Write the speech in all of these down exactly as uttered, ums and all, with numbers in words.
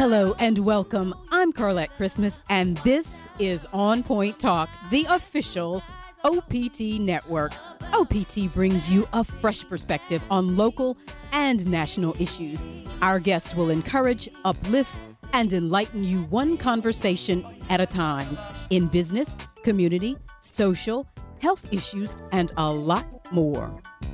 Hello and welcome. I'm Carlette Christmas, and this is On Point Talk, the official O P T network. O P T brings you a fresh perspective on local and national issues. Our guest will encourage, uplift, and enlighten you one conversation at a time in business, community, social, health issues, and a lot more.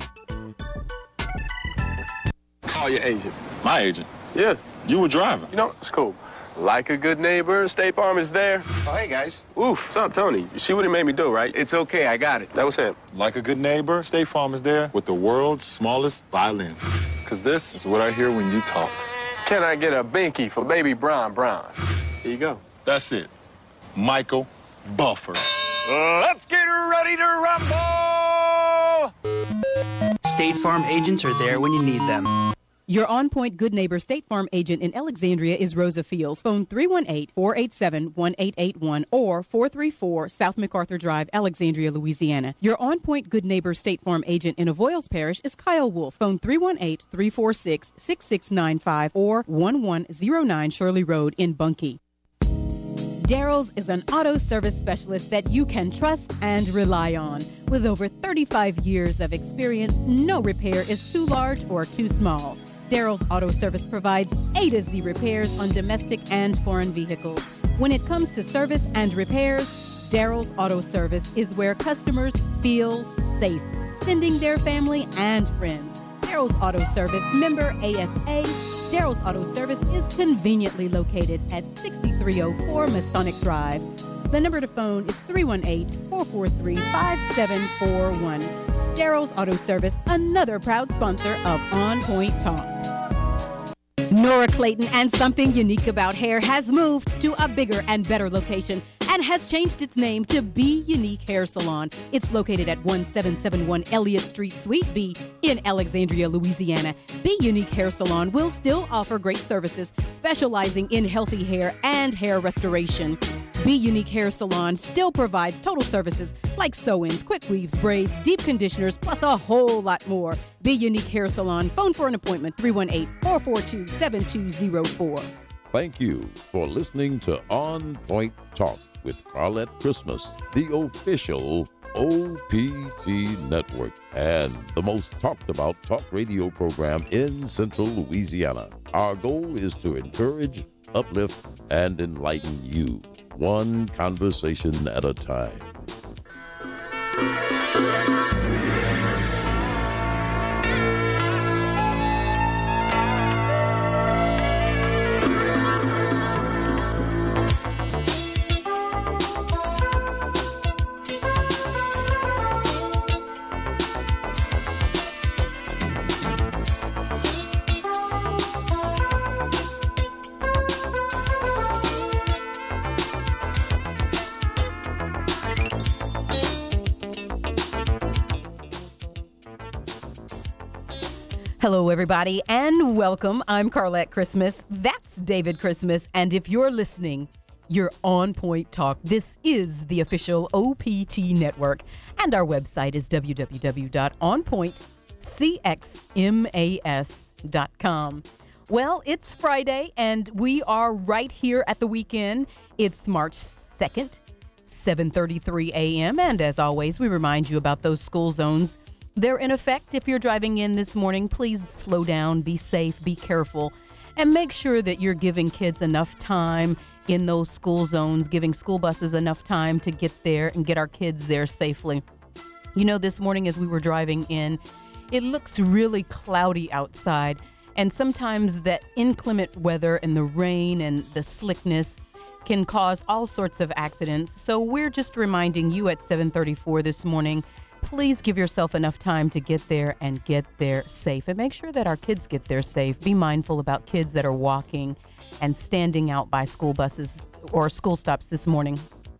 Call your agent. My agent? Yeah. You were driving. You know, it's cool. Like a good neighbor, State Farm is there. Oh, hey, guys. Oof, what's up, Tony? You see what he made me do, right? It's okay, I got it. That was him. Like a good neighbor, State Farm is there with the world's smallest violin. Because this is what I hear when you talk. Can I get a binky for baby Brown Brown? Here you go. That's it. Michael Buffer. Let's get ready to rumble! State Farm agents are there when you need them. Your On Point Good Neighbor State Farm agent in Alexandria is Rosa Fields. Phone three one eight, four eight seven, one eight eight one or four three four South MacArthur Drive, Alexandria, Louisiana. Your On Point Good Neighbor State Farm agent in Avoyles Parish is Kyle Wolf. Phone three one eight, three four six, six six nine five or one one zero nine Shirley Road in Bunkie. Daryl's is an auto service specialist that you can trust and rely on. With over thirty-five years of experience, no repair is too large or too small. Daryl's Auto Service provides A to Z repairs on domestic and foreign vehicles. When it comes to service and repairs, Daryl's Auto Service is where customers feel safe, sending their family and friends. Daryl's Auto Service, member A S A. Daryl's Auto Service is conveniently located at sixty-three oh four Masonic Drive. The number to phone is three one eight, four four three, five seven four one. Daryl's Auto Service, another proud sponsor of On Point Talk. Nora Clayton and Something Unique About Hair has moved to a bigger and better location and has changed its name to Be Unique Hair Salon. It's located at one seven seven one Elliott Street, Suite B in Alexandria, Louisiana. Be Unique Hair Salon will still offer great services, specializing in healthy hair and hair restoration. Be Unique Hair Salon still provides total services like sew-ins, quick weaves, braids, deep conditioners, plus a whole lot more. Be Unique Hair Salon. Phone for an appointment, three one eight, four four two, seven two zero four. Thank you for listening to On Point Talk with Carlette Christmas, the official O P T network and the most talked about talk radio program in Central Louisiana. Our goal is to encourage, uplift, and enlighten you, one conversation at a time. Hello, everybody, and welcome. I'm Carlette Christmas. That's David Christmas. And if you're listening, you're On Point Talk. This is the official O P T network. And our website is w w w dot on point c x mas dot com. Well, it's Friday, and we are right here at the weekend. It's March second, seven thirty-three a.m. And as always, we remind you about those school zones. They're in effect. If you're driving in this morning, please slow down, be safe, be careful, and make sure that you're giving kids enough time in those school zones, giving school buses enough time to get there and get our kids there safely. You know, this morning as we were driving in, it looks really cloudy outside, and sometimes that inclement weather and the rain and the slickness can cause all sorts of accidents. So we're just reminding you at seven thirty-four this morning, please give yourself enough time to get there and get there safe, and make sure that our kids get there safe. Be mindful about kids that are walking and standing out by school buses or school stops this morning.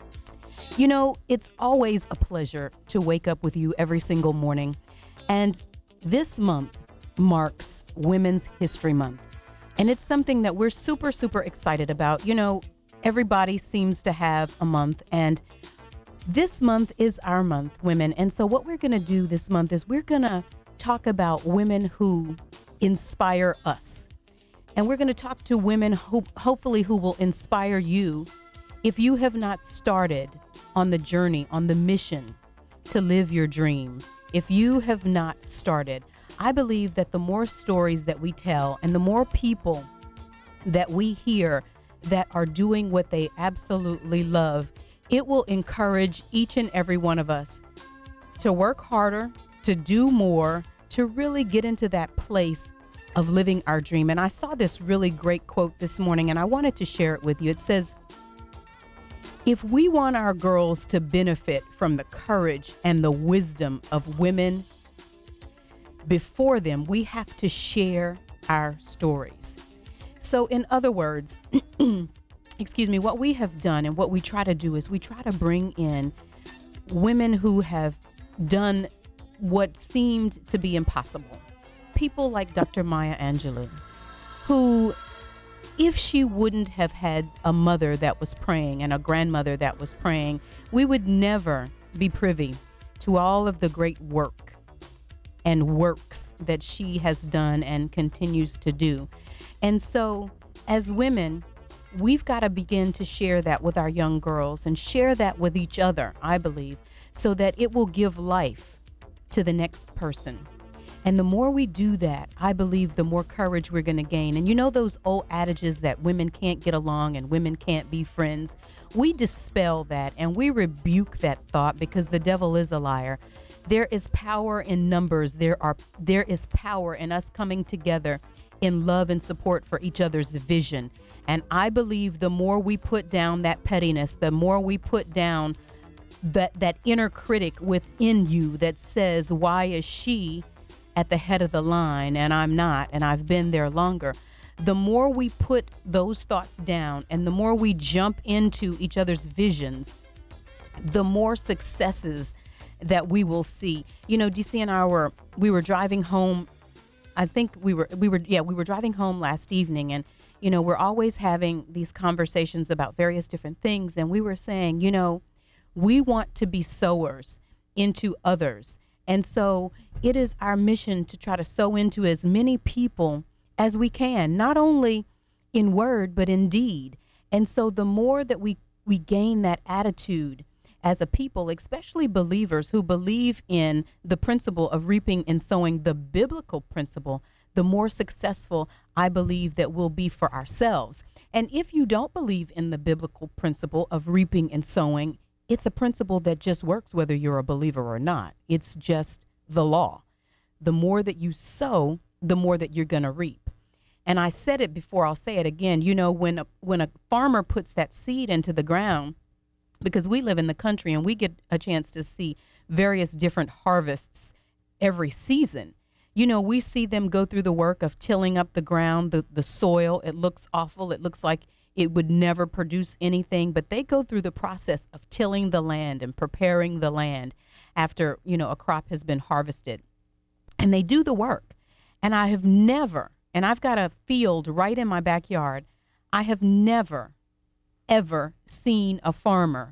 You know, it's always a pleasure to wake up with you every single morning. And this month marks Women's History Month. And it's something that we're super, super excited about. You know, everybody seems to have a month, and this month is our month, women. And so what we're going to do this month is we're going to talk about women who inspire us. And we're going to talk to women who hopefully who will inspire you if you have not started on the journey, on the mission to live your dream. If you have not started, I believe that the more stories that we tell and the more people that we hear that are doing what they absolutely love, it will encourage each and every one of us to work harder, to do more, to really get into that place of living our dream. And I saw this really great quote this morning, and I wanted to share it with you. It says, if we want our girls to benefit from the courage and the wisdom of women before them, we have to share our stories. So in other words, excuse me, what we have done and what we try to do is we try to bring in women who have done what seemed to be impossible. People like Doctor Maya Angelou, who, if she wouldn't have had a mother that was praying and a grandmother that was praying, we would never be privy to all of the great work and works that she has done and continues to do. And so as women, we've got to begin to share that with our young girls and share that with each other, I believe, so that it will give life to the next person. And the more we do that, I believe the more courage we're going to gain. And you know those old adages that women can't get along and women can't be friends? We dispel that and we rebuke that thought because the devil is a liar. There is power in numbers. There are there is power in us coming together in love and support for each other's vision. And I believe the more we put down that pettiness, the more we put down that that inner critic within you that says, why is she at the head of the line and I'm not, and I've been there longer, the more we put those thoughts down and the more we jump into each other's visions, the more successes that we will see. You know, D C and I were, we were driving home. I think we were, we were, yeah, we were driving home last evening, and, you know, we're always having these conversations about various different things. And we were saying, you know, we want to be sowers into others. And so it is our mission to try to sow into as many people as we can, not only in word, but in deed. And so the more that we, we gain that attitude as a people, especially believers who believe in the principle of reaping and sowing, the biblical principle, the more successful I believe that we'll be for ourselves. And if you don't believe in the biblical principle of reaping and sowing, it's a principle that just works whether you're a believer or not. It's just the law. The more that you sow, the more that you're going to reap. And I said it before, I'll say it again. You know, when a, when a farmer puts that seed into the ground, because we live in the country and we get a chance to see various different harvests every season. You know, we see them go through the work of tilling up the ground, the, the soil. It looks awful. It looks like it would never produce anything, but they go through the process of tilling the land and preparing the land after, you know, a crop has been harvested. And they do the work. And I have never, and I've got a field right in my backyard, I have never, ever seen a farmer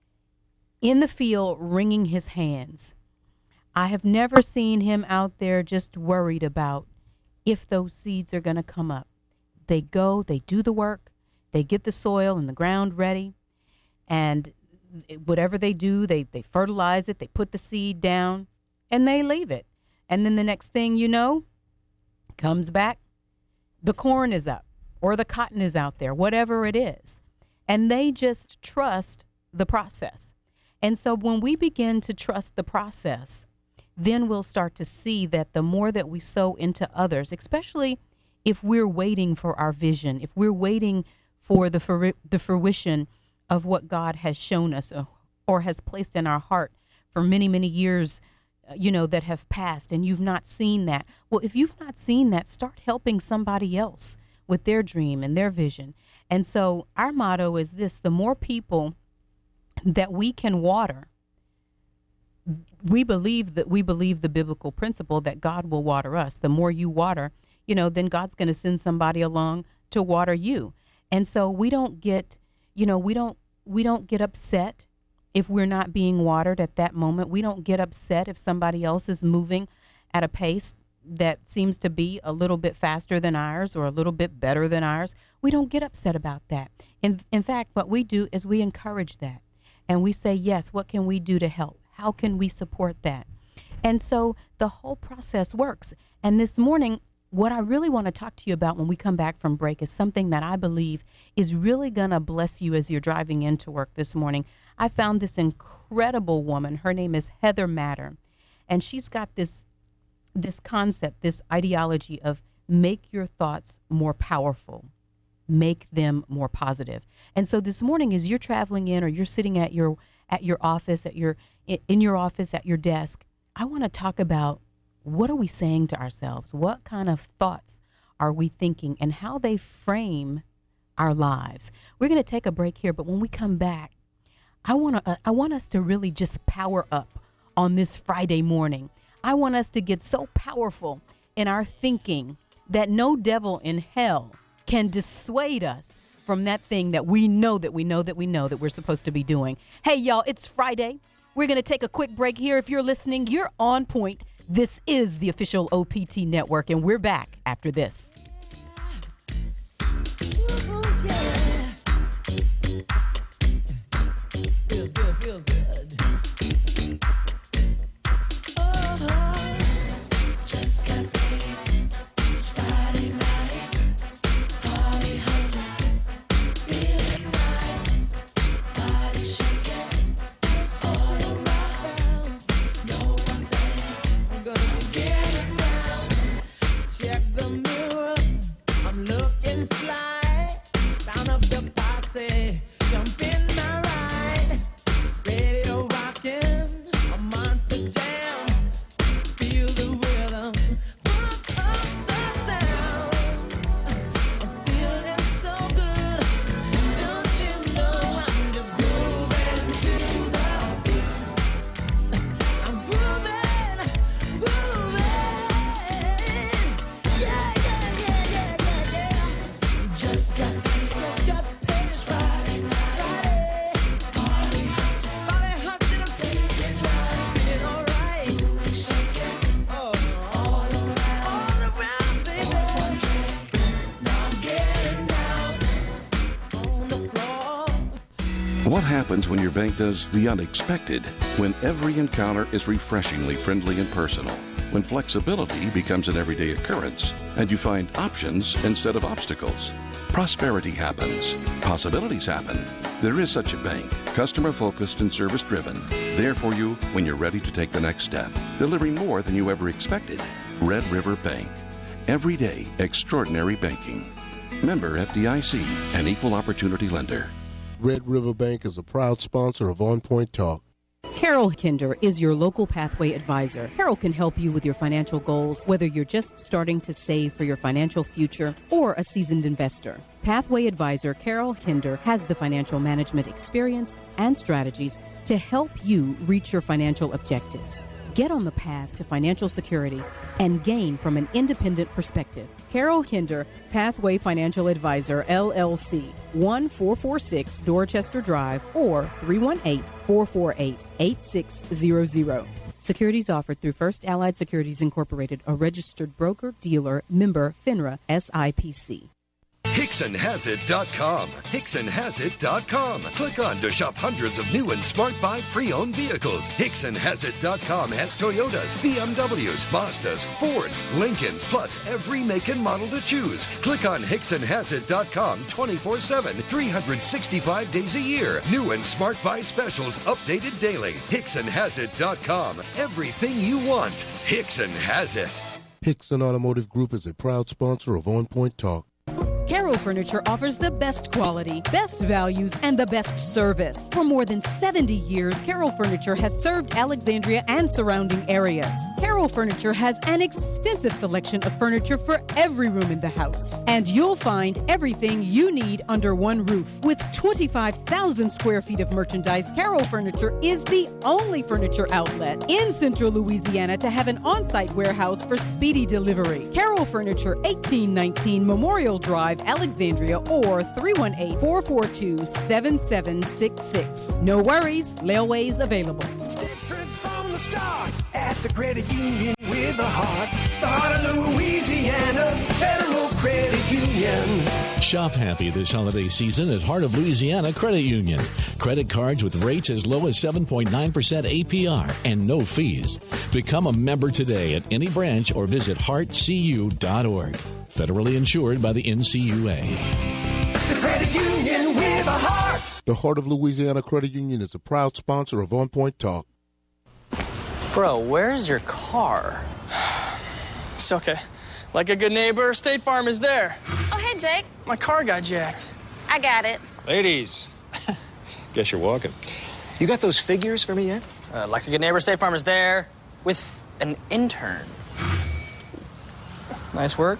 in the field wringing his hands. I have never seen him out there just worried about if those seeds are going to come up. They go, they do the work. They get the soil and the ground ready, and whatever they do, they, they fertilize it, they put the seed down, and they leave it. And then the next thing you know, comes back, the corn is up, or the cotton is out there, whatever it is. And they just trust the process. And so when we begin to trust the process, then we'll start to see that the more that we sow into others, especially if we're waiting for our vision, if we're waiting for the for the fruition of what God has shown us or, or has placed in our heart for many, many years, uh, you know, that have passed, and you've not seen that. Well, if you've not seen that, start helping somebody else with their dream and their vision. And so our motto is this: the more people that we can water, we believe that we believe the biblical principle that God will water us. The more you water, you know, then God's going to send somebody along to water you. And so we don't get, you know, we don't we don't get upset if we're not being watered at that moment. We don't get upset if somebody else is moving at a pace that seems to be a little bit faster than ours or a little bit better than ours, we don't get upset about that. In, in fact, what we do is we encourage that. And we say, yes, what can we do to help? How can we support that? And so the whole process works. And this morning, what I really want to talk to you about when we come back from break is something that I believe is really going to bless you as you're driving into work this morning. I found this incredible woman. Her name is Heather Matter. And she's got this this concept, this ideology of make your thoughts more powerful, make them more positive. And so this morning, as you're traveling in or you're sitting at your at your office, at your in your office, at your desk, I want to talk about what are we saying to ourselves? What kind of thoughts are we thinking and how they frame our lives? We're going to take a break here, but when we come back, I want to uh, I want us to really just power up on this Friday morning. I want us to get so powerful in our thinking that no devil in hell can dissuade us from that thing that we know that we know that we know that we're supposed to be doing. Hey, y'all, it's Friday. We're going to take a quick break here. If you're listening, you're on point. This is the official O P T Network, and we're back after this. Feels good, feels good. Just got paid. It's Friday night. Party hunting. Feeling right. Body shaking. All around. Know one thing. I'm gonna get it down. Check the mirror. I'm looking fly. Round up the posse. Jump in my ride. Radio rocking. A monster jam. Feel the rhythm. Put up the sound. I'm feeling so good. Don't you know I'm just grooving to the beat. I'm grooving, grooving. Yeah, yeah, yeah, yeah, yeah, yeah. Just got paid, just got paid. It's Friday night. Friday. Party hunting. Party hunting. The place is right. Feeling alright. Moving, shaking. Oh, all around. All around, baby. One drink. Now I'm getting down on the floor. What happens when your bank does the unexpected? When every encounter is refreshingly friendly and personal. When flexibility becomes an everyday occurrence and you find options instead of obstacles. Prosperity happens. Possibilities happen. There is such a bank, customer-focused and service-driven. There for you when you're ready to take the next step. Delivering more than you ever expected. Red River Bank. Everyday extraordinary banking. Member F D I C, an equal opportunity lender. Red River Bank is a proud sponsor of On Point Talk. Carol Kinder is your local Pathway advisor. Carol can help you with your financial goals, whether you're just starting to save for your financial future or a seasoned investor. Pathway advisor Carol Kinder has the financial management experience and strategies to help you reach your financial objectives. Get on the path to financial security and gain from an independent perspective. Carol Kinder, Pathway Financial Advisor, L L C, one four four six Dorchester Drive or three one eight, four four eight, eight six zero zero. Securities offered through First Allied Securities Incorporated, a registered broker, dealer, member, FINRA, S I P C. Hickson Has It dot com. Hickson Has It dot com. Click on to shop hundreds of new and smart buy pre-owned vehicles. Hickson Has It dot com has Toyotas, B M Ws, Mazdas, Fords, Lincolns, plus every make and model to choose. Click on Hickson Has It dot com twenty-four seven, three hundred sixty-five days a year. New and smart buy specials updated daily. Hickson Has It dot com. Everything you want. Hickson has it. Hickson Automotive Group is a proud sponsor of On Point Talk. Carol Furniture offers the best quality, best values, and the best service. For more than seventy years, Carol Furniture has served Alexandria and surrounding areas. Carol Furniture has an extensive selection of furniture for every room in the house. And you'll find everything you need under one roof. With twenty-five thousand square feet of merchandise, Carol Furniture is the only furniture outlet in Central Louisiana to have an on-site warehouse for speedy delivery. Carol Furniture, eighteen nineteen Memorial Drive, Alexandria, or three one eight, four four two, seven seven six six. No worries, layaway's available. From the start at the credit union, we're with a heart. The heart of Louisiana, Federal Credit Union. Shop happy this holiday season at Heart of Louisiana Credit Union. Credit cards with rates as low as seven point nine percent A P R and no fees. Become a member today at any branch or visit heart c u dot org. Federally insured by the N C U A. The Credit Union with a heart. The Heart of Louisiana Credit Union is a proud sponsor of On Point Talk. Bro, where's your car? It's okay. Like a good neighbor, State Farm is there. Oh, hey, Jake. My car got jacked. I got it. Ladies, guess you're walking. You got those figures for me yet? Uh, like a good neighbor, State Farm is there with an intern. Nice work.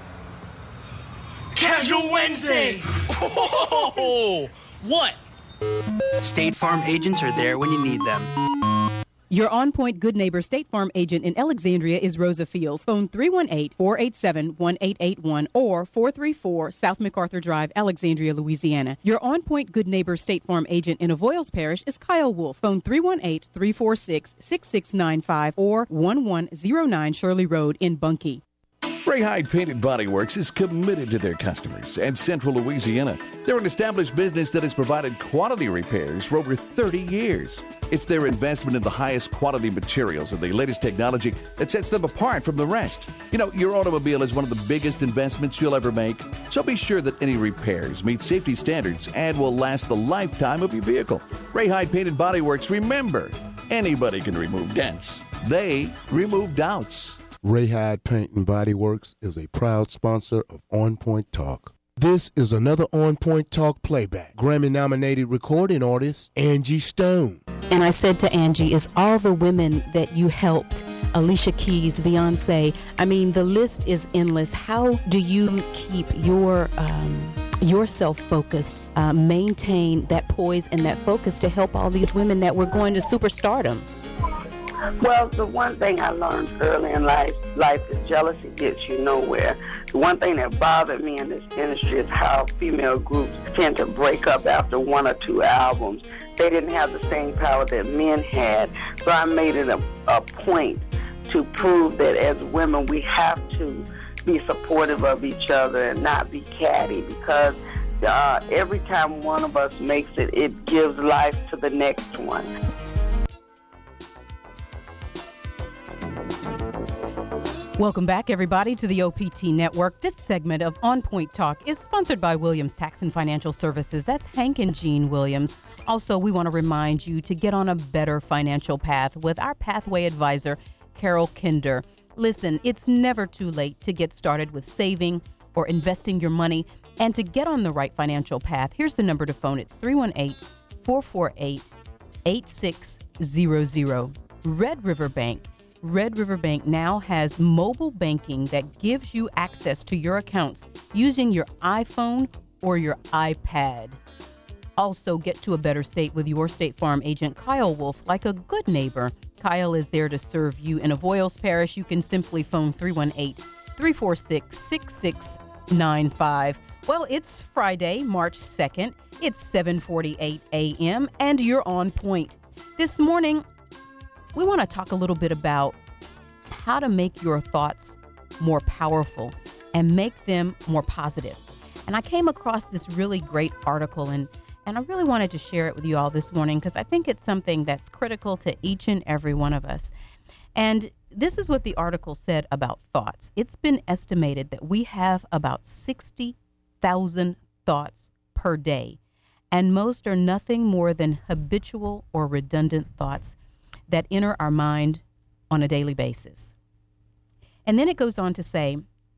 Casual Wednesdays. Whoa! What? State Farm agents are there when you need them. Your on-point Good Neighbor State Farm agent in Alexandria is Rosa Fields. Phone three one eight, four eight seven, one eight eight one or four three four South MacArthur Drive, Alexandria, Louisiana. Your on-point Good Neighbor State Farm agent in Avoyles Parish is Kyle Wolf. Phone three one eight, three four six, six six nine five or one one zero nine Shirley Road in Bunkie. Ray Hyde Painted Body Works is committed to their customers and Central Louisiana. They're an established business that has provided quality repairs for over thirty years. It's their investment in the highest quality materials and the latest technology that sets them apart from the rest. You know, your automobile is one of the biggest investments you'll ever make, so be sure that any repairs meet safety standards and will last the lifetime of your vehicle. Ray Hyde Painted Body Works, remember, anybody can remove dents. They remove doubts. Ray Hyde Paint and Body Works is a proud sponsor of On Point Talk. This is another On Point Talk playback. Grammy-nominated recording artist Angie Stone. And I said to Angie, is all the women that you helped, Alicia Keys, Beyonce, I mean, the list is endless. How do you keep your um, yourself focused, uh, maintain that poise and that focus to help all these women that were going to superstardom? Well, the one thing I learned early in life, life is jealousy gets you nowhere. The one thing that bothered me in this industry is how female groups tend to break up after one or two albums. They didn't have the same power that men had. So I made it a, a point to prove that as women we have to be supportive of each other and not be catty, because uh, every time one of us makes it, it gives life to the next one. Welcome back, everybody, to the O P T Network. This segment of On Point Talk is sponsored by Williams Tax and Financial Services. That's Hank and Jean Williams. Also, we want to remind you to get on a better financial path with our Pathway Advisor, Carol Kinder. Listen, it's never too late to get started with saving or investing your money and to get on the right financial path. Here's the number to phone. It's three one eight, four four eight, eight six zero zero. Red River Bank. Red River Bank now has mobile banking that gives you access to your accounts using your iPhone or your iPad. Also, get to a better state with your State Farm agent, Kyle Wolf, like a good neighbor. Kyle is there to serve you. In Avoyles Parish, you can simply phone three one eight, three four six, six six nine five. Well, it's Friday, March second. It's seven forty-eight a.m. and you're on point. This morning, we want to talk a little bit about how to make your thoughts more powerful and make them more positive. And I came across this really great article, and, and I really wanted to share it with you all this morning because I think it's something that's critical to each and every one of us. And this is what the article said about thoughts. It's been estimated that we have about sixty thousand thoughts per day, and most are nothing more than habitual or redundant thoughts that enter our mind on a daily basis. And then it goes on to say,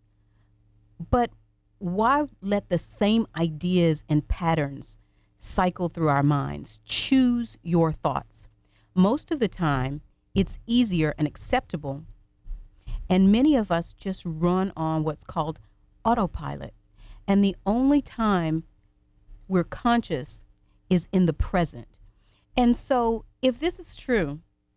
but why let the same ideas and patterns cycle through our minds? Choose your thoughts. Most of the time, it's easier and acceptable, and many of us just run on what's called autopilot. And the only time we're conscious is in the present. And so if this is true,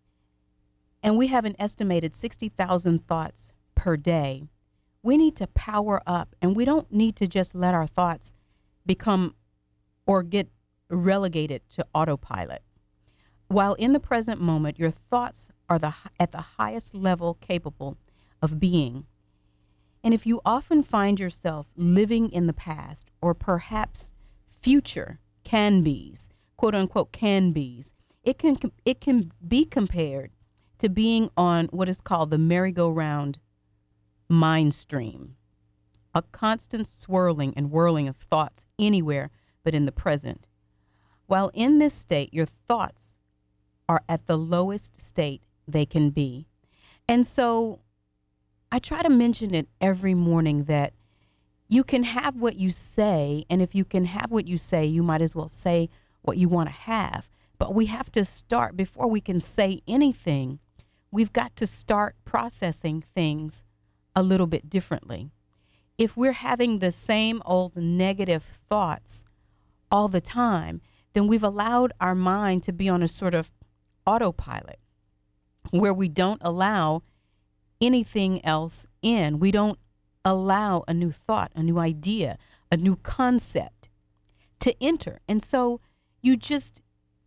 and we have an estimated sixty thousand thoughts per day, we need to power up, and we don't need to just let our thoughts become or get relegated to autopilot. While in the present moment, your thoughts are the at the highest level capable of being. And if you often find yourself living in the past or perhaps future can-bes, quote unquote can-bes, it can it can be compared to being on what is called the merry-go-round mind stream, a constant swirling and whirling of thoughts anywhere but in the present. While in this state, your thoughts are at the lowest state they can be. And so I try to mention it every morning that you can have what you say, and if you can have what you say, you might as well say what you want to have. But we have to start, before we can say anything, we've got to start processing things a little bit differently. If we're having the same old negative thoughts all the time, then we've allowed our mind to be on a sort of autopilot where we don't allow anything else in. We don't allow a new thought, a new idea, a new concept to enter. And so you just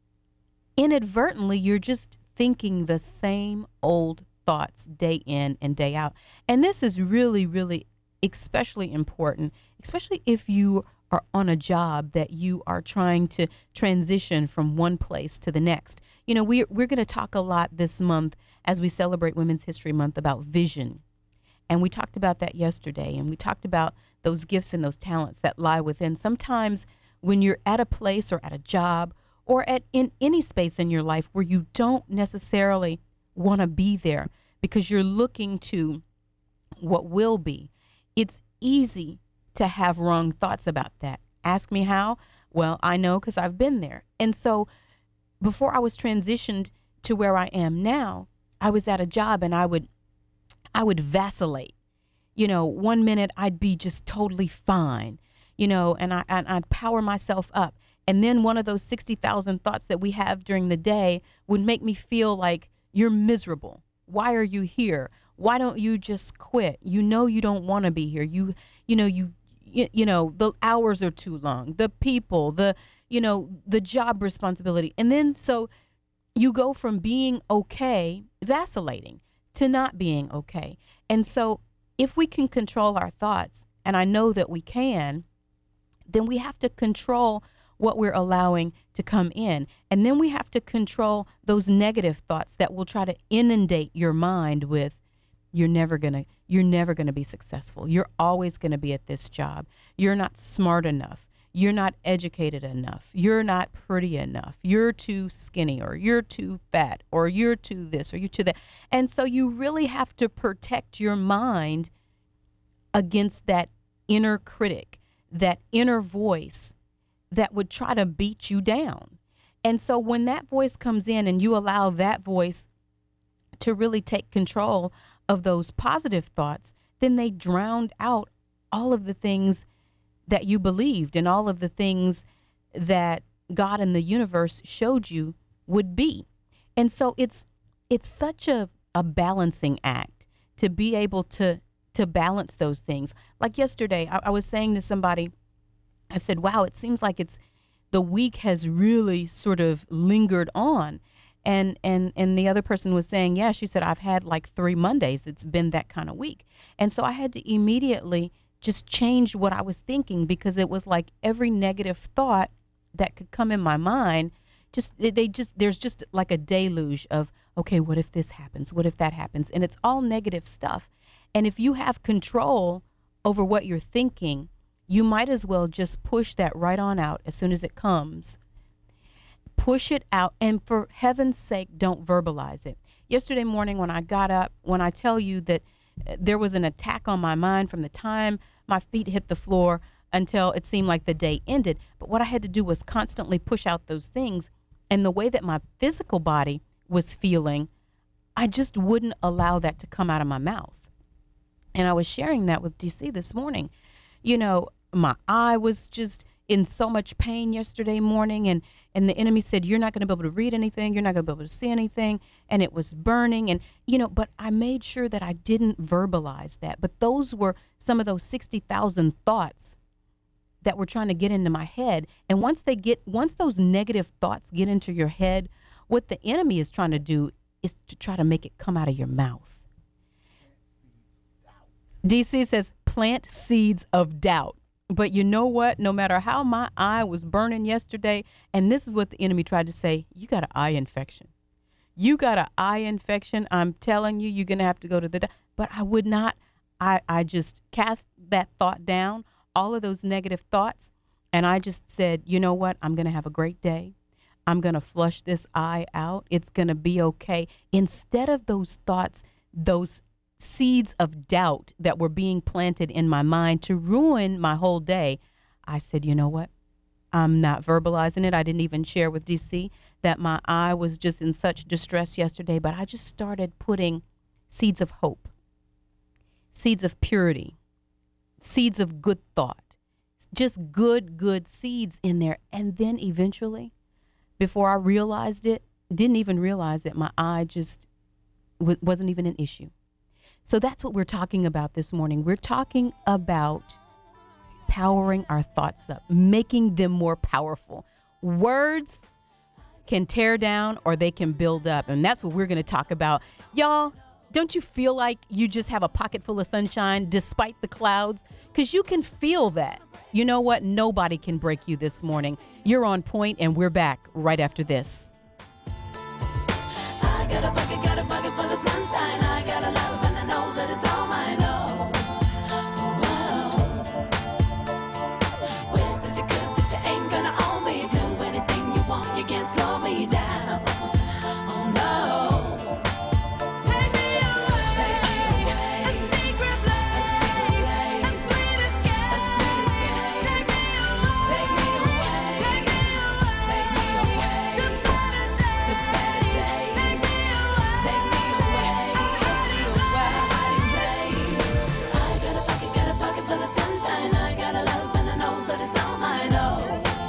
inadvertently, you're just thinking the same old thoughts day in and day out. And this is really, really especially important, especially if you are on a job that you are trying to transition from one place to the next. You know, we, we're going to talk a lot this month as we celebrate Women's History Month about vision. And we talked about that yesterday, and we talked about those gifts and those talents that lie within. Sometimes when you're at a place or at a job or at in any space in your life where you don't necessarily want to be there because you're looking to what will be, it's easy to have wrong thoughts about that. Ask me how? Well, I know because I've been there. And so before I was transitioned to where I am now, I was at a job and I would I would vacillate. You know, one minute I'd be just totally fine, you know, and, I, and I'd power myself up. And then one of those sixty thousand thoughts that we have during the day would make me feel like you're miserable. Why are you here? Why don't you just quit? You know you don't want to be here. You, you know, you, you, you know, the hours are too long. The people, the, you know, the job responsibility. And then so you go from being okay, vacillating, to not being okay. And so if we can control our thoughts, and I know that we can, then we have to control what we're allowing to come in. And then we have to control those negative thoughts that will try to inundate your mind with, you're never gonna, you're never gonna be successful. You're always gonna be at this job. You're not smart enough. You're not educated enough. You're not pretty enough. You're too skinny, or you're too fat, or you're too this, or you're too that. And so you really have to protect your mind against that inner critic, that inner voice that would try to beat you down. And so when that voice comes in and you allow that voice to really take control of those positive thoughts, then they drown out all of the things that you believed and all of the things that God and the universe showed you would be. And so it's it's such a, a balancing act to be able to to balance those things. Like yesterday, I, I was saying to somebody, I said, wow, it seems like it's the week has really sort of lingered on. And and and the other person was saying, yeah, she said, I've had like three Mondays. It's been that kind of week. And so I had to immediately just change what I was thinking, because it was like every negative thought that could come in my mind, just they just there's just like a deluge of, okay, what if this happens? What if that happens? And it's all negative stuff. And if you have control over what you're thinking, you might as well just push that right on out as soon as it comes. Push it out, and for heaven's sake, don't verbalize it. Yesterday morning when I got up, when I tell you that there was an attack on my mind from the time my feet hit the floor until it seemed like the day ended. But what I had to do was constantly push out those things. And the way that my physical body was feeling, I just wouldn't allow that to come out of my mouth. And I was sharing that with D C this morning. You know, my eye was just in so much pain yesterday morning, and and the enemy said, you're not going to be able to read anything, you're not going to be able to see anything, and it was burning. And you know, but I made sure that I didn't verbalize that. But those were some of those sixty thousand thoughts that were trying to get into my head. And once they get once those negative thoughts get into your head, what the enemy is trying to do is to try to make it come out of your mouth. D C says, plant seeds of doubt. But you know what? No matter how my eye was burning yesterday, and this is what the enemy tried to say, you got an eye infection. You got an eye infection. I'm telling you, you're going to have to go to the doctor. But I would not. I, I just cast that thought down, all of those negative thoughts, and I just said, you know what? I'm going to have a great day. I'm going to flush this eye out. It's going to be okay. Instead of those thoughts, those seeds of doubt that were being planted in my mind to ruin my whole day, I said, you know what? I'm not verbalizing it. I didn't even share with D C that my eye was just in such distress yesterday, but I just started putting seeds of hope, seeds of purity, seeds of good thought, just good, good seeds in there. And then eventually, before I realized it, didn't even realize it, my eye just w- wasn't even an issue. So that's what we're talking about this morning. We're talking about powering our thoughts up, making them more powerful. Words can tear down or they can build up. And that's what we're going to talk about. Y'all, don't you feel like you just have a pocket full of sunshine despite the clouds? Because you can feel that. You know what? Nobody can break you this morning. You're on point, and we're back right after this. I got a pocket, got a pocket full of sunshine. I got a love and I know that it's all mine. Oh, wow. Wish that you could, but you ain't gonna own me. Do anything you want, you can't slow me down. Oh no. Take me away, take me away. A secret place, a secret place, a sweet escape, a sweet escape. Take me away, take me away, take me away, take me away to better days, to better days. Take me away, take me away, hiding away, hiding place. I got a pocket, got a pocket full of sunshine. I got a love and I know that it's all mine. Oh,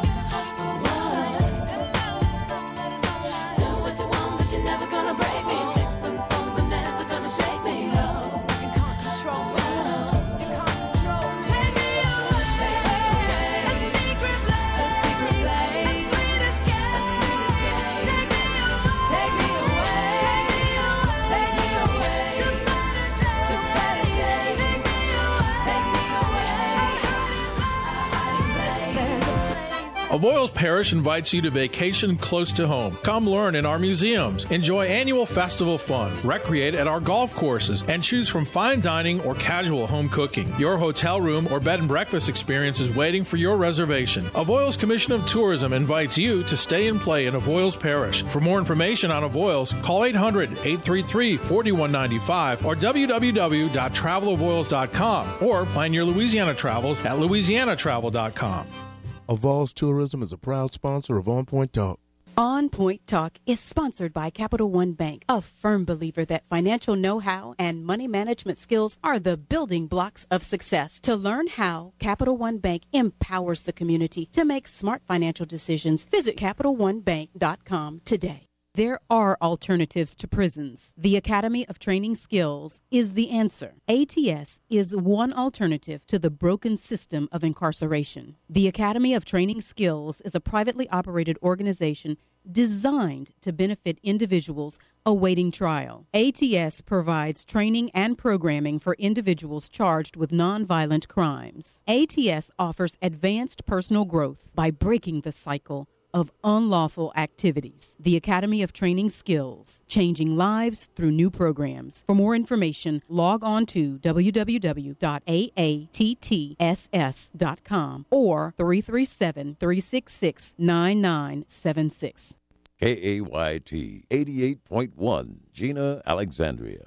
do what you want, but you're never gonna break me. Sticks and stones are never gonna shake me. Oh, you can't control me. You can't control me. Take me away, take me away. A secret place, a secret place, a sweet escape, a sweet escape. Take me away, take me away, take me away to better days, to better days. Take me away, hiding place. Avoyles Parish invites you to vacation close to home. Come learn in our museums, enjoy annual festival fun, recreate at our golf courses, and choose from fine dining or casual home cooking. Your hotel room or bed and breakfast experience is waiting for your reservation. Avoyles Commission of Tourism invites you to stay and play in Avoyles Parish. For more information on Avoyles, call eight hundred, eight three three, four one nine five or w w w dot travel avoyles dot com or plan your Louisiana travels at louisiana travel dot com. Avoyles Tourism is a proud sponsor of On Point Talk. On Point Talk is sponsored by Capital One Bank, a firm believer that financial know-how and money management skills are the building blocks of success. To learn how Capital One Bank empowers the community to make smart financial decisions, visit capital one bank dot com today. There are alternatives to prisons. The Academy of Training Skills is the answer. A T S is one alternative to the broken system of incarceration. The Academy of Training Skills is a privately operated organization designed to benefit individuals awaiting trial. A T S provides training and programming for individuals charged with nonviolent crimes. A T S offers advanced personal growth by breaking the cycle of unlawful activities. The Academy of Training Skills, changing lives through new programs. For more information, log on to w w w dot a a t t s s dot com or three three seven, three six six, nine nine seven six. K A Y T eighty-eight point one, Gina, Alexandria.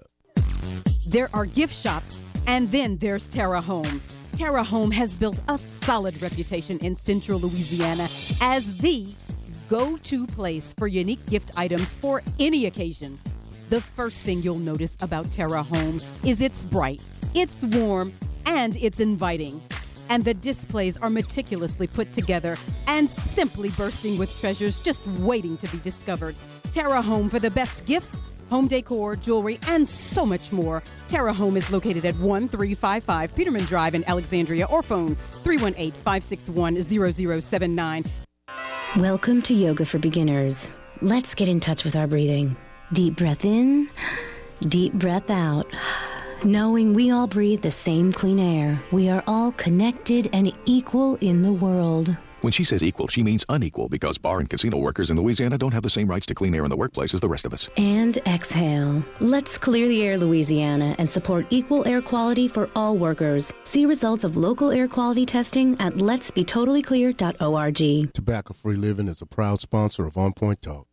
There are gift shops, and then there's Terra Home. Terra Home has built a solid reputation in central Louisiana as the go-to place for unique gift items for any occasion. The first thing you'll notice about Terra Home is it's bright, it's warm, and it's inviting. And the displays are meticulously put together and simply bursting with treasures just waiting to be discovered. Terra Home for the best gifts, home decor, jewelry, and so much more. Terra Home is located at one three five five Peterman Drive in Alexandria, or phone three one eight, five six one, zero zero seven nine. Welcome to Yoga for Beginners. Let's get in touch with our breathing. Deep breath in, deep breath out. Knowing we all breathe the same clean air, we are all connected and equal in the world. When she says equal, she means unequal because bar and casino workers in Louisiana don't have the same rights to clean air in the workplace as the rest of us. And exhale. Let's clear the air, Louisiana, and support equal air quality for all workers. See results of local air quality testing at lets be totally clear dot org. Tobacco-Free Living is a proud sponsor of On Point Talk.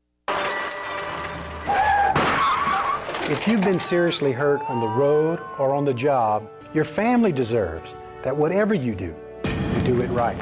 If you've been seriously hurt on the road or on the job, your family deserves that whatever you do, you do it right.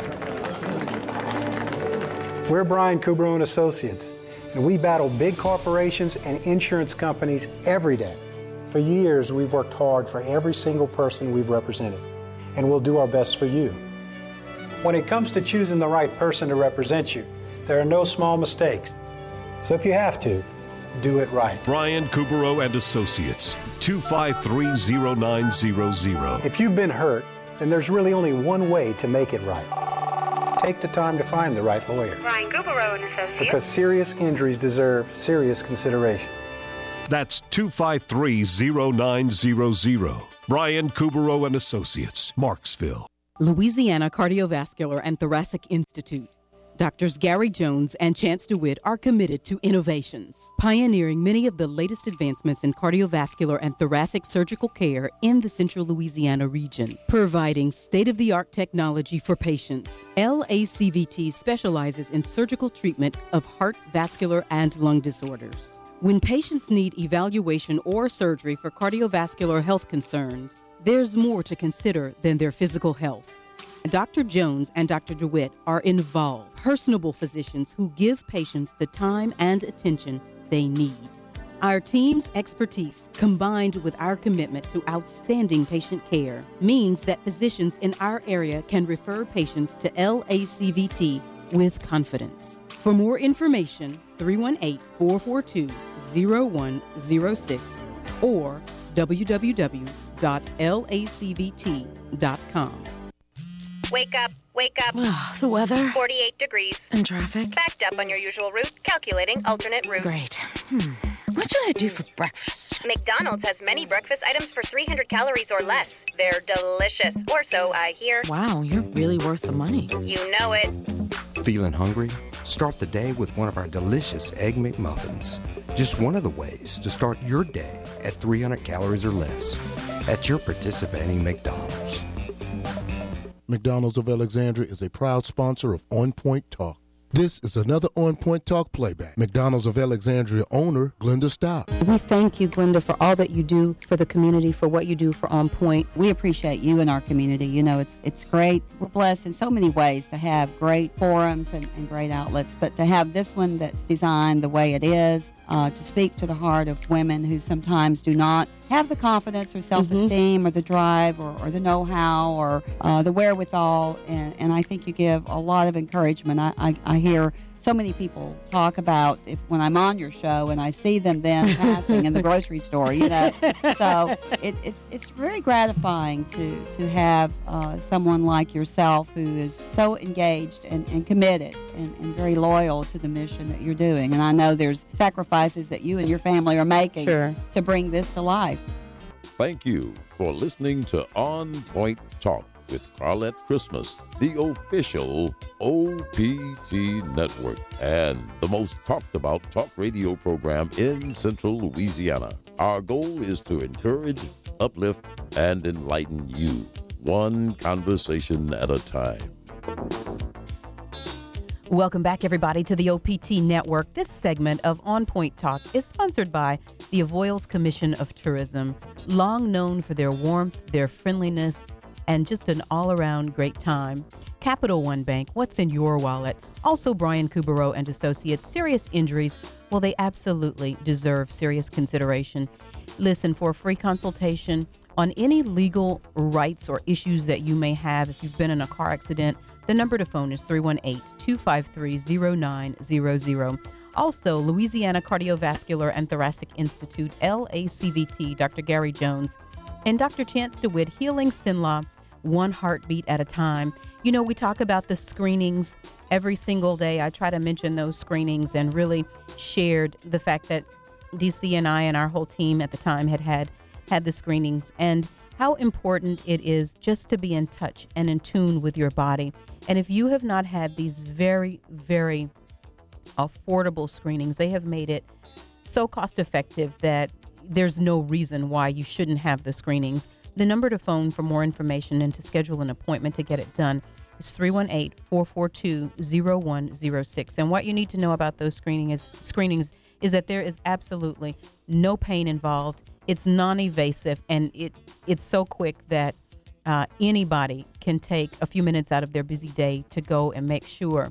We're Brian Kubrow and Associates, and we battle big corporations and insurance companies every day. For years, we've worked hard for every single person we've represented, and we'll do our best for you. When it comes to choosing the right person to represent you, there are no small mistakes. So if you have to, do it right. Brian Kubrow and Associates, two five three, zero nine zero zero. If you've been hurt, then there's really only one way to make it right. Take the time to find the right lawyer. Brian Kubrow and Associates. Because serious injuries deserve serious consideration. That's two five three, zero nine zero zero. Brian Kubrow and Associates, Marksville. Louisiana Cardiovascular and Thoracic Institute. Doctors Gary Jones and Chance DeWitt are committed to innovations, pioneering many of the latest advancements in cardiovascular and thoracic surgical care in the central Louisiana region, providing state-of-the-art technology for patients. L A C V T specializes in surgical treatment of heart, vascular, and lung disorders. When patients need evaluation or surgery for cardiovascular health concerns, there's more to consider than their physical health. Doctor Jones and Doctor DeWitt are involved, personable physicians who give patients the time and attention they need. Our team's expertise, combined with our commitment to outstanding patient care, means that physicians in our area can refer patients to L A C V T with confidence. For more information, three one eight, four four two, zero one zero six or w w w dot l a c v t dot com. Wake up, wake up. Ugh, the weather. forty-eight degrees. And traffic. Backed up on your usual route. Calculating alternate route. Great. Hmm. What should I do for breakfast? McDonald's has many breakfast items for three hundred calories or less. They're delicious, or so I hear. Wow, you're really worth the money. You know it. Feeling hungry? Start the day with one of our delicious Egg McMuffins. Just one of the ways to start your day at three hundred calories or less at your participating McDonald's. McDonald's of Alexandria is a proud sponsor of On Point Talk. This is another On Point Talk playback. McDonald's of Alexandria owner, Glenda Stott. We thank you, Glenda, for all that you do for the community, for what you do for On Point. We appreciate you and our community. You know, it's it's great. We're blessed in so many ways to have great forums and, and great outlets, but to have this one that's designed the way it is, uh, to speak to the heart of women who sometimes do not have the confidence or self-esteem mm-hmm. or the drive or, or the know-how or uh, the wherewithal, and, and I think you give a lot of encouragement. I, I, I hear so many people talk about if when I'm on your show and I see them then passing in the grocery store, you know. So it, it's it's very gratifying to to have uh, someone like yourself who is so engaged and, and committed and, and very loyal to the mission that you're doing. And I know there's sacrifices that you and your family are making sure. to bring this to life. Thank you for listening to On Point Talk with Carlette Christmas, the official O P T network and the most talked about talk radio program in Central Louisiana. Our goal is to encourage, uplift, and enlighten you, one conversation at a time. Welcome back, everybody, to the O P T Network. This segment of On Point Talk is sponsored by the Avoyelles Commission of Tourism, long known for their warmth, their friendliness, and just an all-around great time. Capital One Bank, what's in your wallet? Also, Brian Kubrow and Associates, serious injuries, well, they absolutely deserve serious consideration. Listen, for a free consultation on any legal rights or issues that you may have if you've been in a car accident, the number to phone is three one eight, two five three, zero nine zero zero. Also, Louisiana Cardiovascular and Thoracic Institute, L A C V T, Doctor Gary Jones, and Doctor Chance DeWitt, Healing Sinlaw, one heartbeat at a time. You know, we talk about the screenings every single day. I try to mention those screenings and really shared the fact that D C and I and our whole team at the time had had, had the screenings, and how important it is just to be in touch and in tune with your body. And if you have not had these very, very affordable screenings, they have made it so cost effective that there's no reason why you shouldn't have the screenings. The number to phone for more information and to schedule an appointment to get it done is three one eight, four four two, zero one zero six. And what you need to know about those screening is, screenings is that there is absolutely no pain involved. It's non-invasive, and it it's so quick that uh, anybody can take a few minutes out of their busy day to go and make sure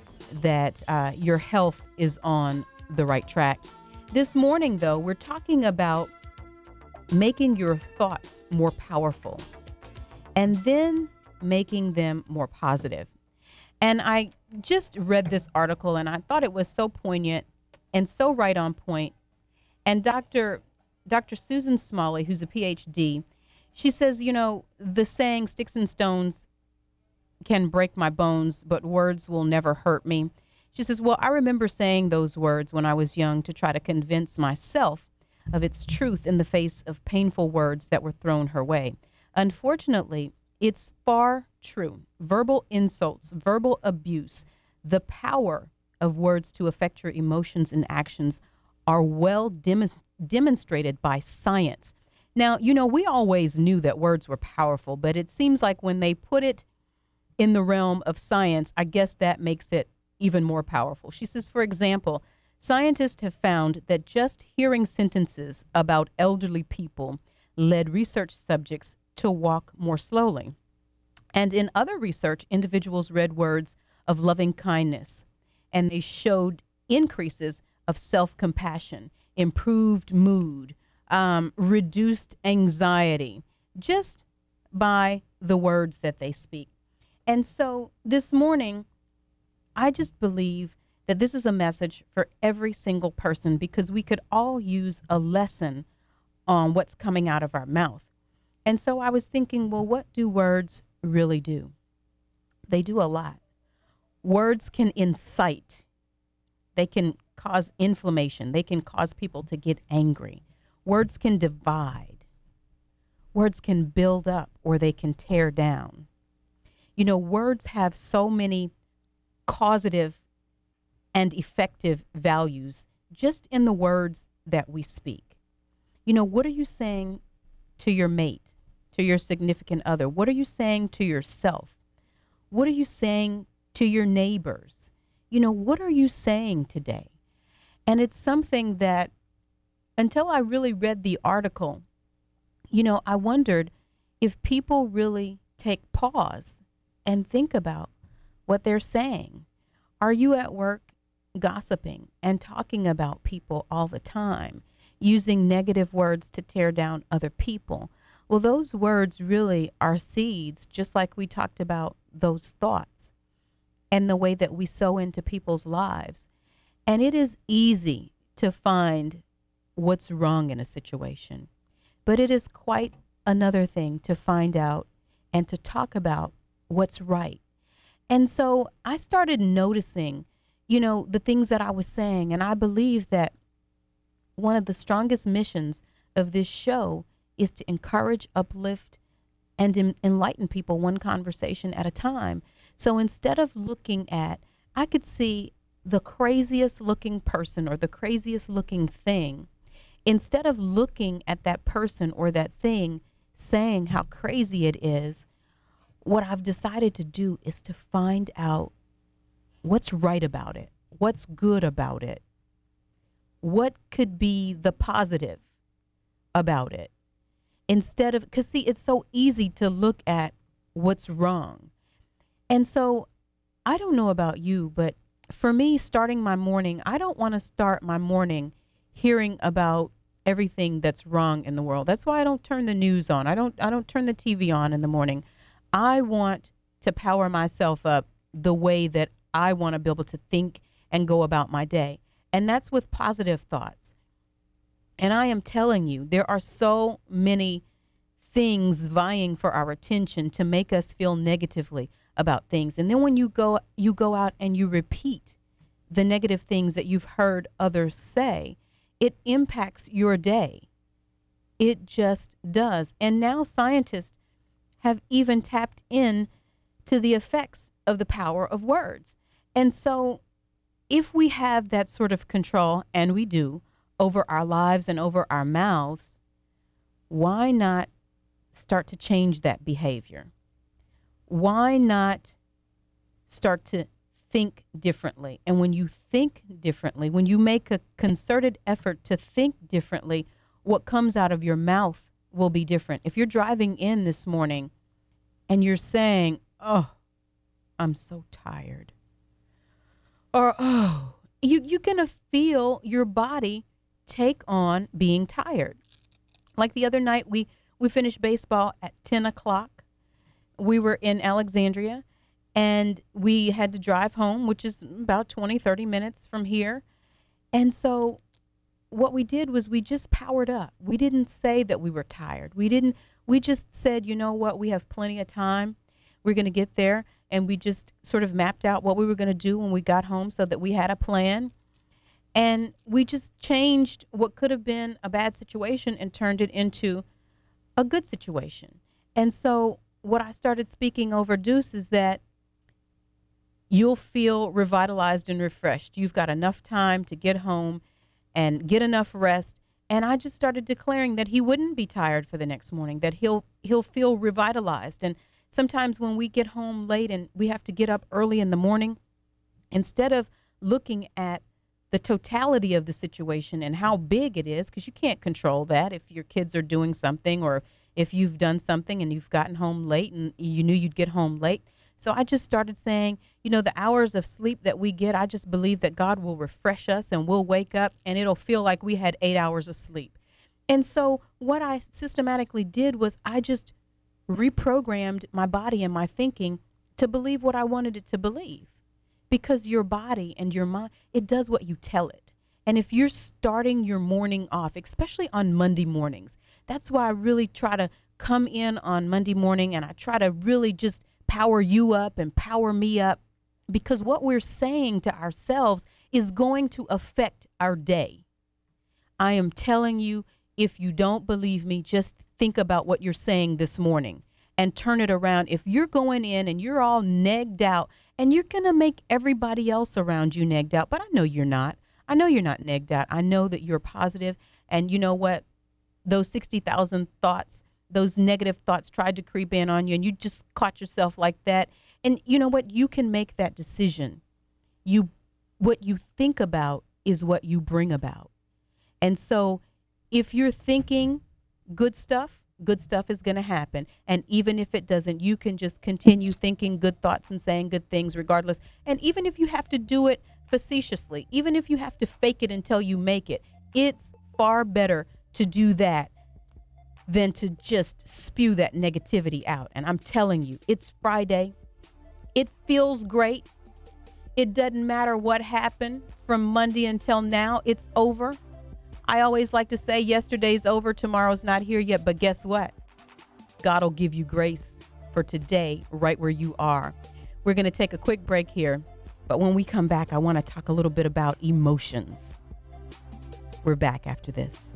that uh, your health is on the right track. This morning, though, we're talking about making your thoughts more powerful and then making them more positive. And I just read this article and I thought it was so poignant and so right on point. And Doctor Doctor Susan Smalley, who's a P H D, she says, you know, the saying, sticks and stones can break my bones, but words will never hurt me. She says, well, I remember saying those words when I was young to try to convince myself of its truth in the face of painful words that were thrown her way. Unfortunately, it's far true. Verbal insults, verbal abuse, the power of words to affect your emotions and actions are well dem- demonstrated by science. Now, you know, we always knew that words were powerful, but it seems like when they put it in the realm of science, I guess that makes it even more powerful. She says, for example, scientists have found that just hearing sentences about elderly people led research subjects to walk more slowly. And in other research, individuals read words of loving kindness, and they showed increases of self-compassion, improved mood, um, reduced anxiety, just by the words that they speak. And so this morning, I just believe that this is a message for every single person, because we could all use a lesson on what's coming out of our mouth. And so I was thinking, well, what do words really do? They do a lot. Words can incite. They can cause inflammation. They can cause people to get angry. Words can divide. Words can build up, or they can tear down. You know, words have so many causative and effective values just in the words that we speak. You know, what are you saying to your mate, to your significant other? What are you saying to yourself? What are you saying to your neighbors? You know, what are you saying today? And it's something that, until I really read the article, you know, I wondered if people really take pause and think about what they're saying. Are you at work gossiping and talking about people all the time, using negative words to tear down other people? Well, those words really are seeds, just like we talked about those thoughts and the way that we sow into people's lives. And it is easy to find what's wrong in a situation, but it is quite another thing to find out and to talk about what's right. And so I started noticing, you know, the things that I was saying. And I believe that one of the strongest missions of this show is to encourage, uplift, and en- enlighten people one conversation at a time. So instead of looking at, I could see the craziest looking person or the craziest looking thing, instead of looking at that person or that thing saying how crazy it is, what I've decided to do is to find out what's right about it, what's good about it, what could be the positive about it. Instead of, because see, it's so easy to look at what's wrong. And so I don't know about you, but for me, starting my morning, I don't want to start my morning hearing about everything that's wrong in the world. That's why I don't turn the news on. I don't I don't turn the T V on in the morning. I want to power myself up the way that I want to be able to think and go about my day. And that's with positive thoughts. And I am telling you, there are so many things vying for our attention to make us feel negatively about things. And then when you go you go out and you repeat the negative things that you've heard others say, it impacts your day. It just does. And now scientists have even tapped in to the effects of the power of words. And so if we have that sort of control, and we do, over our lives and over our mouths, why not start to change that behavior? Why not start to think differently? And when you think differently, when you make a concerted effort to think differently, what comes out of your mouth will be different. If you're driving in this morning and you're saying, oh, I'm so tired, or, oh, you, you're going to feel your body take on being tired. Like the other night, we, we finished baseball at ten o'clock. We were in Alexandria, and we had to drive home, which is about twenty, thirty minutes from here. And so what we did was we just powered up. We didn't say that we were tired. We didn't, we just said, you know what, we have plenty of time. We're going to get there. And we just sort of mapped out what we were going to do when we got home so that we had a plan. And we just changed what could have been a bad situation and turned it into a good situation. And so what I started speaking over Deuce is that you'll feel revitalized and refreshed. You've got enough time to get home and get enough rest. And I just started declaring that he wouldn't be tired for the next morning, that he'll he'll feel revitalized. And sometimes when we get home late and we have to get up early in the morning, instead of looking at the totality of the situation and how big it is, because you can't control that if your kids are doing something or if you've done something and you've gotten home late and you knew you'd get home late. So I just started saying, you know, the hours of sleep that we get, I just believe that God will refresh us and we'll wake up and it'll feel like we had eight hours of sleep. And so what I systematically did was I just reprogrammed my body and my thinking to believe what I wanted it to believe. Because your body and your mind, it does what you tell it. And if you're starting your morning off, especially on Monday mornings, that's why I really try to come in on Monday morning and I try to really just power you up and power me up, because what we're saying to ourselves is going to affect our day. I am telling you, if you don't believe me, just think about what you're saying this morning and turn it around. If you're going in and you're all negged out and you're going to make everybody else around you negged out, but I know you're not. I know you're not negged out. I know that you're positive. And you know what? Those sixty thousand thoughts, those negative thoughts tried to creep in on you and you just caught yourself like that. And you know what? You can make that decision. You, what you think about is what you bring about. And so if you're thinking good stuff, good stuff is going to happen. And even if it doesn't, you can just continue thinking good thoughts and saying good things regardless. And even if you have to do it facetiously, even if you have to fake it until you make it, it's far better to do that than to just spew that negativity out. And I'm telling you, it's Friday. It feels great. It doesn't matter what happened from Monday until now. It's over. I always like to say yesterday's over, tomorrow's not here yet, but guess what? God will give you grace for today right where you are. We're going to take a quick break here, but when we come back, I want to talk a little bit about emotions. We're back after this.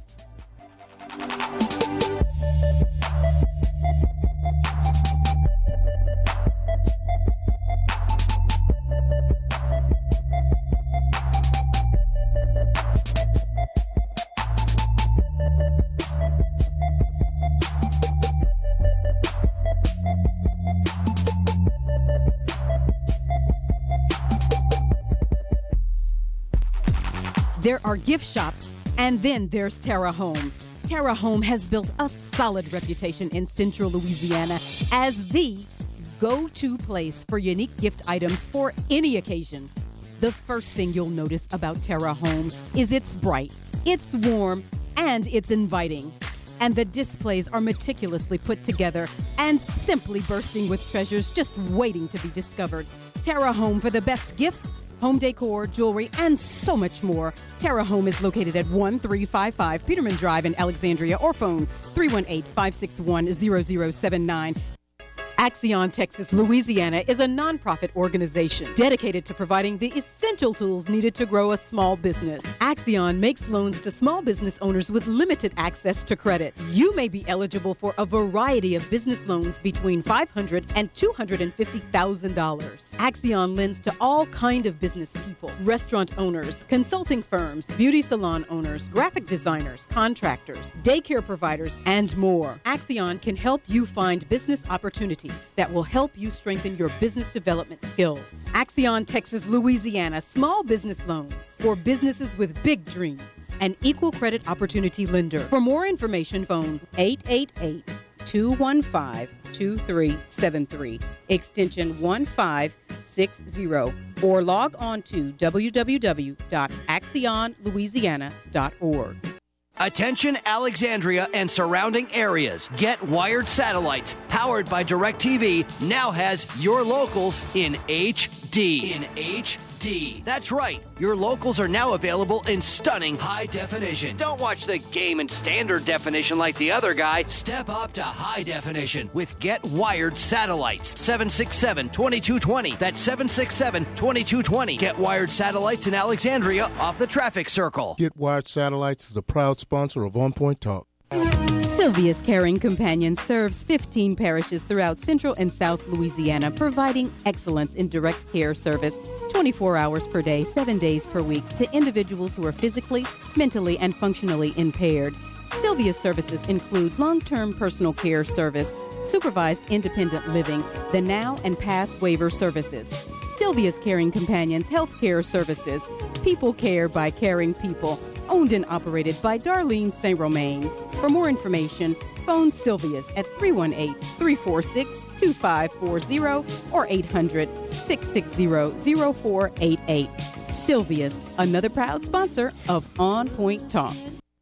There are gift shops, and then there's Terra Home. Terra Home has built a solid reputation in Central Louisiana as the go-to place for unique gift items for any occasion. The first thing you'll notice about Terra Home is it's bright, it's warm, and it's inviting. And the displays are meticulously put together and simply bursting with treasures just waiting to be discovered. Terra Home for the best gifts, home decor, jewelry, and so much more. Terra Home is located at one three five five Peterman Drive in Alexandria, or phone three one eight, five six one, zero zero seven nine. Axion Texas Louisiana is a nonprofit organization dedicated to providing the essential tools needed to grow a small business. Axion makes loans to small business owners with limited access to credit. You may be eligible for a variety of business loans between five hundred thousand dollars and two hundred fifty thousand dollars. Axion lends to all kind of business people, restaurant owners, consulting firms, beauty salon owners, graphic designers, contractors, daycare providers, and more. Axion can help you find business opportunities that will help you strengthen your business development skills. Axion Texas Louisiana Small Business Loans for businesses with big dreams. An equal credit opportunity lender. For more information, phone eight eight eight, two one five, two three seven three, extension one five six zero, or log on to w w w dot axion louisiana dot org. Attention Alexandria and surrounding areas. Get Wired Satellites, powered by DirecTV, now has your locals in H D. In H D. That's right. Your locals are now available in stunning high definition. Don't watch the game in standard definition like the other guy. Step up to high definition with Get Wired Satellites. seven six seven, two two two zero. That's seven six seven, two two two zero. Get Wired Satellites in Alexandria off the traffic circle. Get Wired Satellites is a proud sponsor of On Point Talk. Sylvia's Caring Companion serves fifteen parishes throughout Central and South Louisiana, providing excellence in direct care service twenty-four hours per day, seven days per week to individuals who are physically, mentally, and functionally impaired. Sylvia's services include long-term personal care service, supervised independent living, the now and past waiver services. Sylvia's Caring Companions Health Care Services, people care by caring people, owned and operated by Darlene Saint Romain. For more information, phone Sylvia's at three one eight, three four six, two five four zero or eight hundred, six six zero, zero four eight eight. Sylvia's, another proud sponsor of On Point Talk.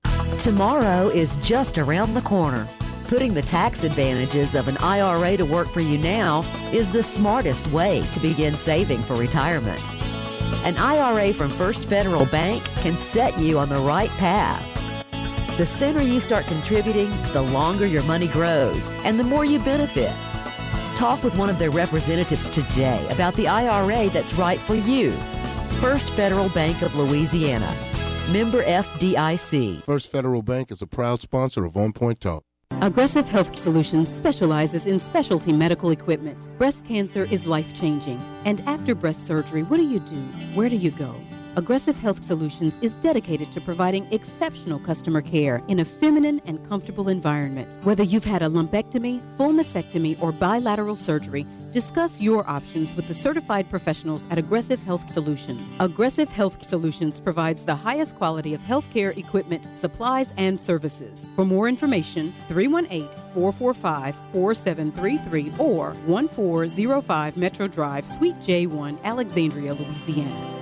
Tomorrow is just around the corner. Putting the tax advantages of an I R A to work for you now is the smartest way to begin saving for retirement. An I R A from First Federal Bank can set you on the right path. The sooner you start contributing, the longer your money grows and the more you benefit. Talk with one of their representatives today about the I R A that's right for you. First Federal Bank of Louisiana. Member F D I C. First Federal Bank is a proud sponsor of On Point Talk. Aggressive Health Solutions specializes in specialty medical equipment. Breast cancer is life-changing. And after breast surgery, what do you do? Where do you go? Aggressive Health Solutions is dedicated to providing exceptional customer care in a feminine and comfortable environment. Whether you've had a lumpectomy, full mastectomy, or bilateral surgery, discuss your options with the certified professionals at Aggressive Health Solutions. Aggressive Health Solutions provides the highest quality of healthcare equipment, supplies, and services. For more information, three one eight, four four five, four seven three three or one four zero five Metro Drive, Suite J one, Alexandria, Louisiana.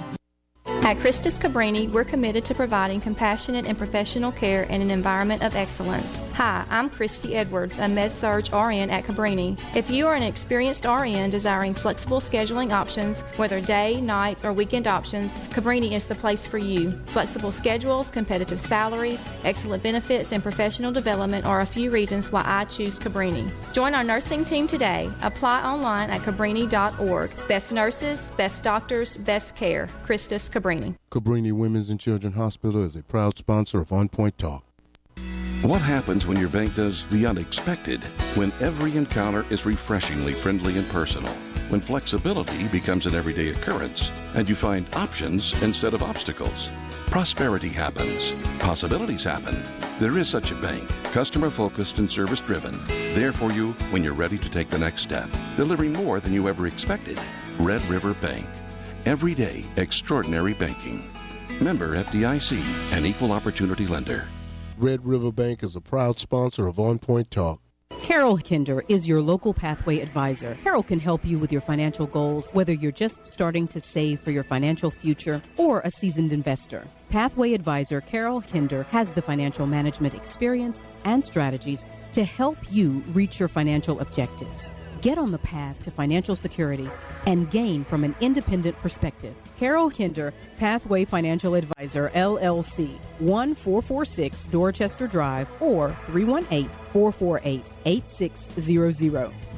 At Christus Cabrini, we're committed to providing compassionate and professional care in an environment of excellence. Hi, I'm Christy Edwards, a Med-Surg R N at Cabrini. If you are an experienced R N desiring flexible scheduling options, whether day, nights, or weekend options, Cabrini is the place for you. Flexible schedules, competitive salaries, excellent benefits, and professional development are a few reasons why I choose Cabrini. Join our nursing team today. Apply online at cabrini dot org. Best nurses, best doctors, best care. Christus Cabrini. Cabrini Women's and Children's Hospital is a proud sponsor of On Point Talk. What happens when your bank does the unexpected? When every encounter is refreshingly friendly and personal? When flexibility becomes an everyday occurrence and you find options instead of obstacles? Prosperity happens. Possibilities happen. There is such a bank, customer-focused and service-driven, there for you when you're ready to take the next step, delivering more than you ever expected. Red River Bank. Everyday extraordinary banking. Member F D I C, an equal opportunity lender. Red River Bank is a proud sponsor of On Point Talk. Carol Kinder is your local pathway advisor. Carol can help you with your financial goals, whether you're just starting to save for your financial future or a seasoned investor. Pathway advisor Carol Kinder has the financial management experience and strategies to help you reach your financial objectives. Get on the path to financial security and gain from an independent perspective. Carol Kinder, Pathway Financial Advisor, L L C, one four four six Dorchester Drive or three one eight, four four eight, eight six zero zero.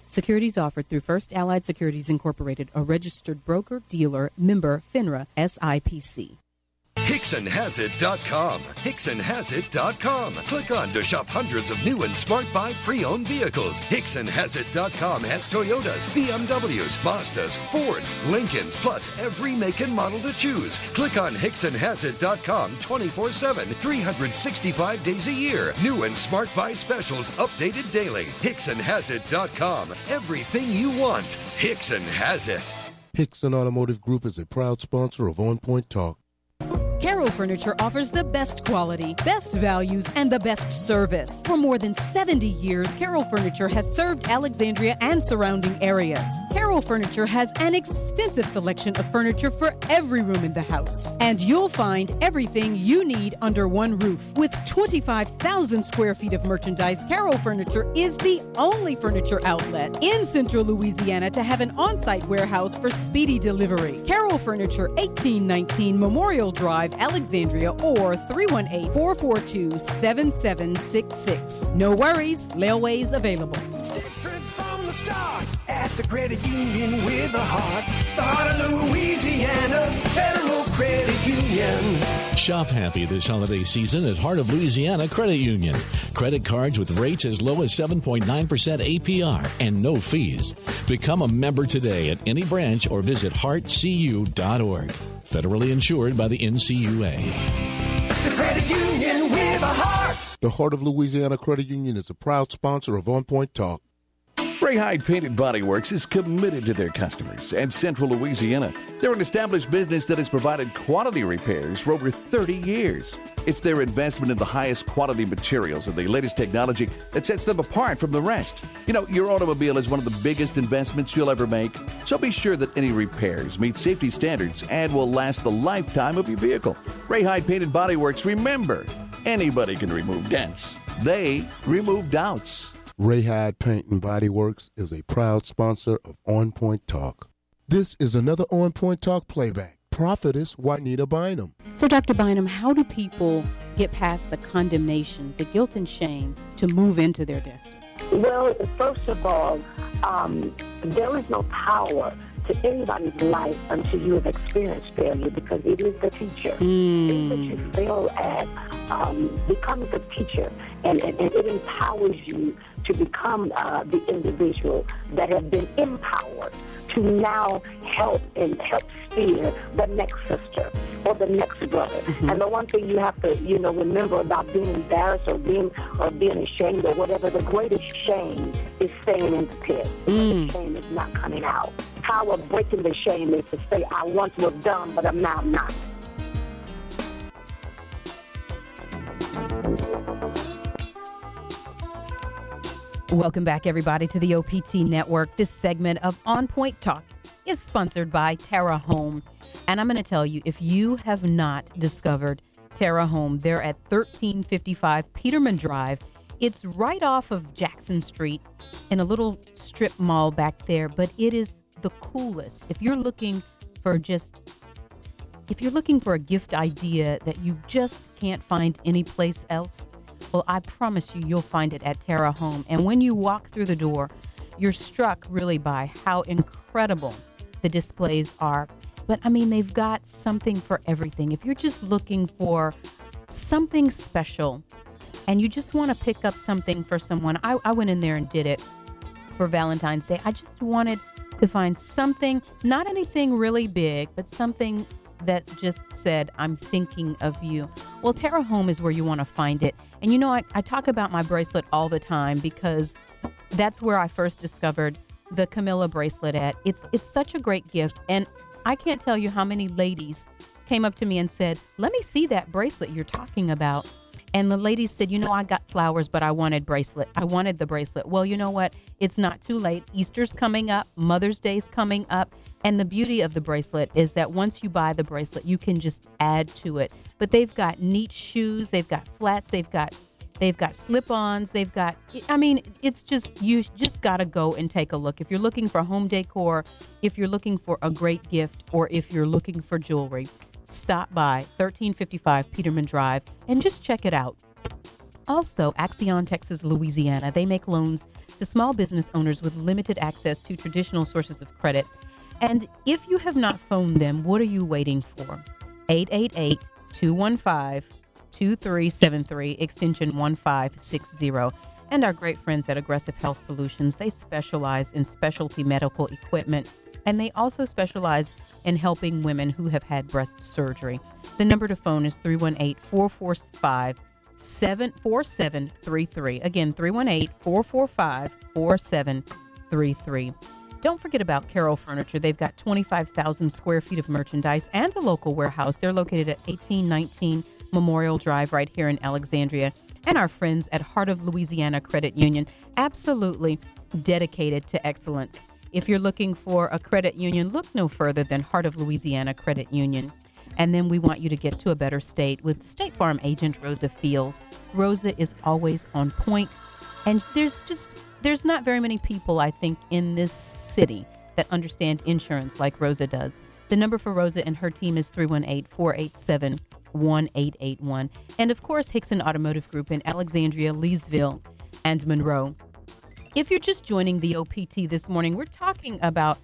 Securities offered through First Allied Securities Incorporated, a registered broker, dealer, member, FINRA, S I P C. Hickson Has It dot com. Hickson Has It dot com. Click on to shop hundreds of new and smart buy pre-owned vehicles. Hickson Has It dot com has Toyotas, B M Ws, Mazdas, Fords, Lincolns, plus every make and model to choose. Click on Hickson Has It dot com twenty-four seven, three hundred sixty-five days a year. New and smart buy specials updated daily. Hickson Has It dot com. Everything you want. Hickson has it. Hickson Automotive Group is a proud sponsor of On Point Talk. Carroll Furniture offers the best quality, best values, and the best service. For more than seventy years, Carroll Furniture has served Alexandria and surrounding areas. Carroll Furniture has an extensive selection of furniture for every room in the house. And you'll find everything you need under one roof. With twenty-five thousand square feet of merchandise, Carroll Furniture is the only furniture outlet in Central Louisiana to have an on-site warehouse for speedy delivery. Carroll Furniture, eighteen nineteen Memorial Drive, Alexandria, or three one eight, four four two, seven seven six six. No worries, layaway's available. From the start, at the credit union with a heart, the heart of Louisiana, Federal Credit Union. Shop happy this holiday season at Heart of Louisiana Credit Union. Credit cards with rates as low as seven point nine percent A P R and no fees. Become a member today at any branch or visit heart c u dot org. Federally insured by the N C U A. The Credit Union with a heart. The Heart of Louisiana Credit Union is a proud sponsor of On Point Talk. Ray Hyde Painted Body Works is committed to their customers and Central Louisiana. They're an established business that has provided quality repairs for over thirty years. It's their investment in the highest quality materials and the latest technology that sets them apart from the rest. You know, your automobile is one of the biggest investments you'll ever make, so be sure that any repairs meet safety standards and will last the lifetime of your vehicle. Ray Hyde Painted Body Works, remember, anybody can remove dents. They remove doubts. Ray Hyde Paint and Body Works is a proud sponsor of On Point Talk. This is another On Point Talk playback. Prophetess Juanita Bynum. So, Doctor Bynum, how do people get past the condemnation, the guilt and shame to move into their destiny? Well, first of all, um, there is no power to anybody's life until you have experienced failure, because it is the teacher. Mm. Things that you fail at um, becomes the teacher, and, and, and it empowers you to become uh, the individual that has been empowered to now help and help steer the next sister or the next brother. Mm-hmm. And the one thing you have to, you know, remember about being embarrassed or being or being ashamed or whatever, the greatest shame is staying in the pit. The Mm. greatest shame is not coming out. Power of breaking the shame is to say, I once was dumb, but I'm now not. Welcome back, everybody, to the O P T Network. This segment of On Point Talk is sponsored by Terra Home. And I'm going to tell you, if you have not discovered Terra Home, they're at thirteen fifty-five Peterman Drive. It's right off of Jackson Street in a little strip mall back there, but it is the coolest. If you're looking for just, if you're looking for a gift idea that you just can't find anyplace else, well, I promise you, you'll find it at Terra Home. And when you walk through the door, you're struck really by how incredible the displays are. But I mean, they've got something for everything. If you're just looking for something special and you just want to pick up something for someone, I, I went in there and did it for Valentine's Day. I just wanted to find something, not anything really big, but something that just said, I'm thinking of you. Well, Terra Home is where you want to find it. And you know, I, I talk about my bracelet all the time because that's where I first discovered the Camilla bracelet at. It's it's such a great gift. And I can't tell you how many ladies came up to me and said, let me see that bracelet you're talking about. And the lady said, you know, I got flowers, but I wanted bracelet. I wanted the bracelet. Well, you know what? It's not too late. Easter's coming up. Mother's Day's coming up. And the beauty of the bracelet is that once you buy the bracelet, you can just add to it. But they've got neat shoes. They've got flats. They've got they've got slip-ons. They've got, I mean, it's just, you just got to go and take a look. If you're looking for home decor, if you're looking for a great gift, or if you're looking for jewelry, stop by thirteen fifty-five Peterman Drive and just check it out. Also, Axion Texas Louisiana, they make loans to small business owners with limited access to traditional sources of credit. And if you have not phoned them, what are you waiting for? eight eight eight, two one five, two three seven three, extension one five six zero. And our great friends at Aggressive Health Solutions, they specialize in specialty medical equipment, and they also specialize in helping women who have had breast surgery. The number to phone is three one eight, four four five, seven four seven three three. Again, three one eight, four four five, four seven three three. Don't forget about Carroll Furniture. They've got twenty-five thousand square feet of merchandise and a local warehouse. They're located at eighteen nineteen Memorial Drive right here in Alexandria. And our friends at Heart of Louisiana Credit Union, absolutely dedicated to excellence. If you're looking for a credit union, look no further than Heart of Louisiana Credit Union. And then we want you to get to a better state with State Farm agent Rosa Fields. Rosa is always on point. And there's just, there's not very many people, I think, in this city that understand insurance like Rosa does. The number for Rosa and her team is three one eight, four eight seven, one eight eight one. And of course, Hickson Automotive Group in Alexandria, Leesville, and Monroe. If you're just joining the O P T this morning, we're talking about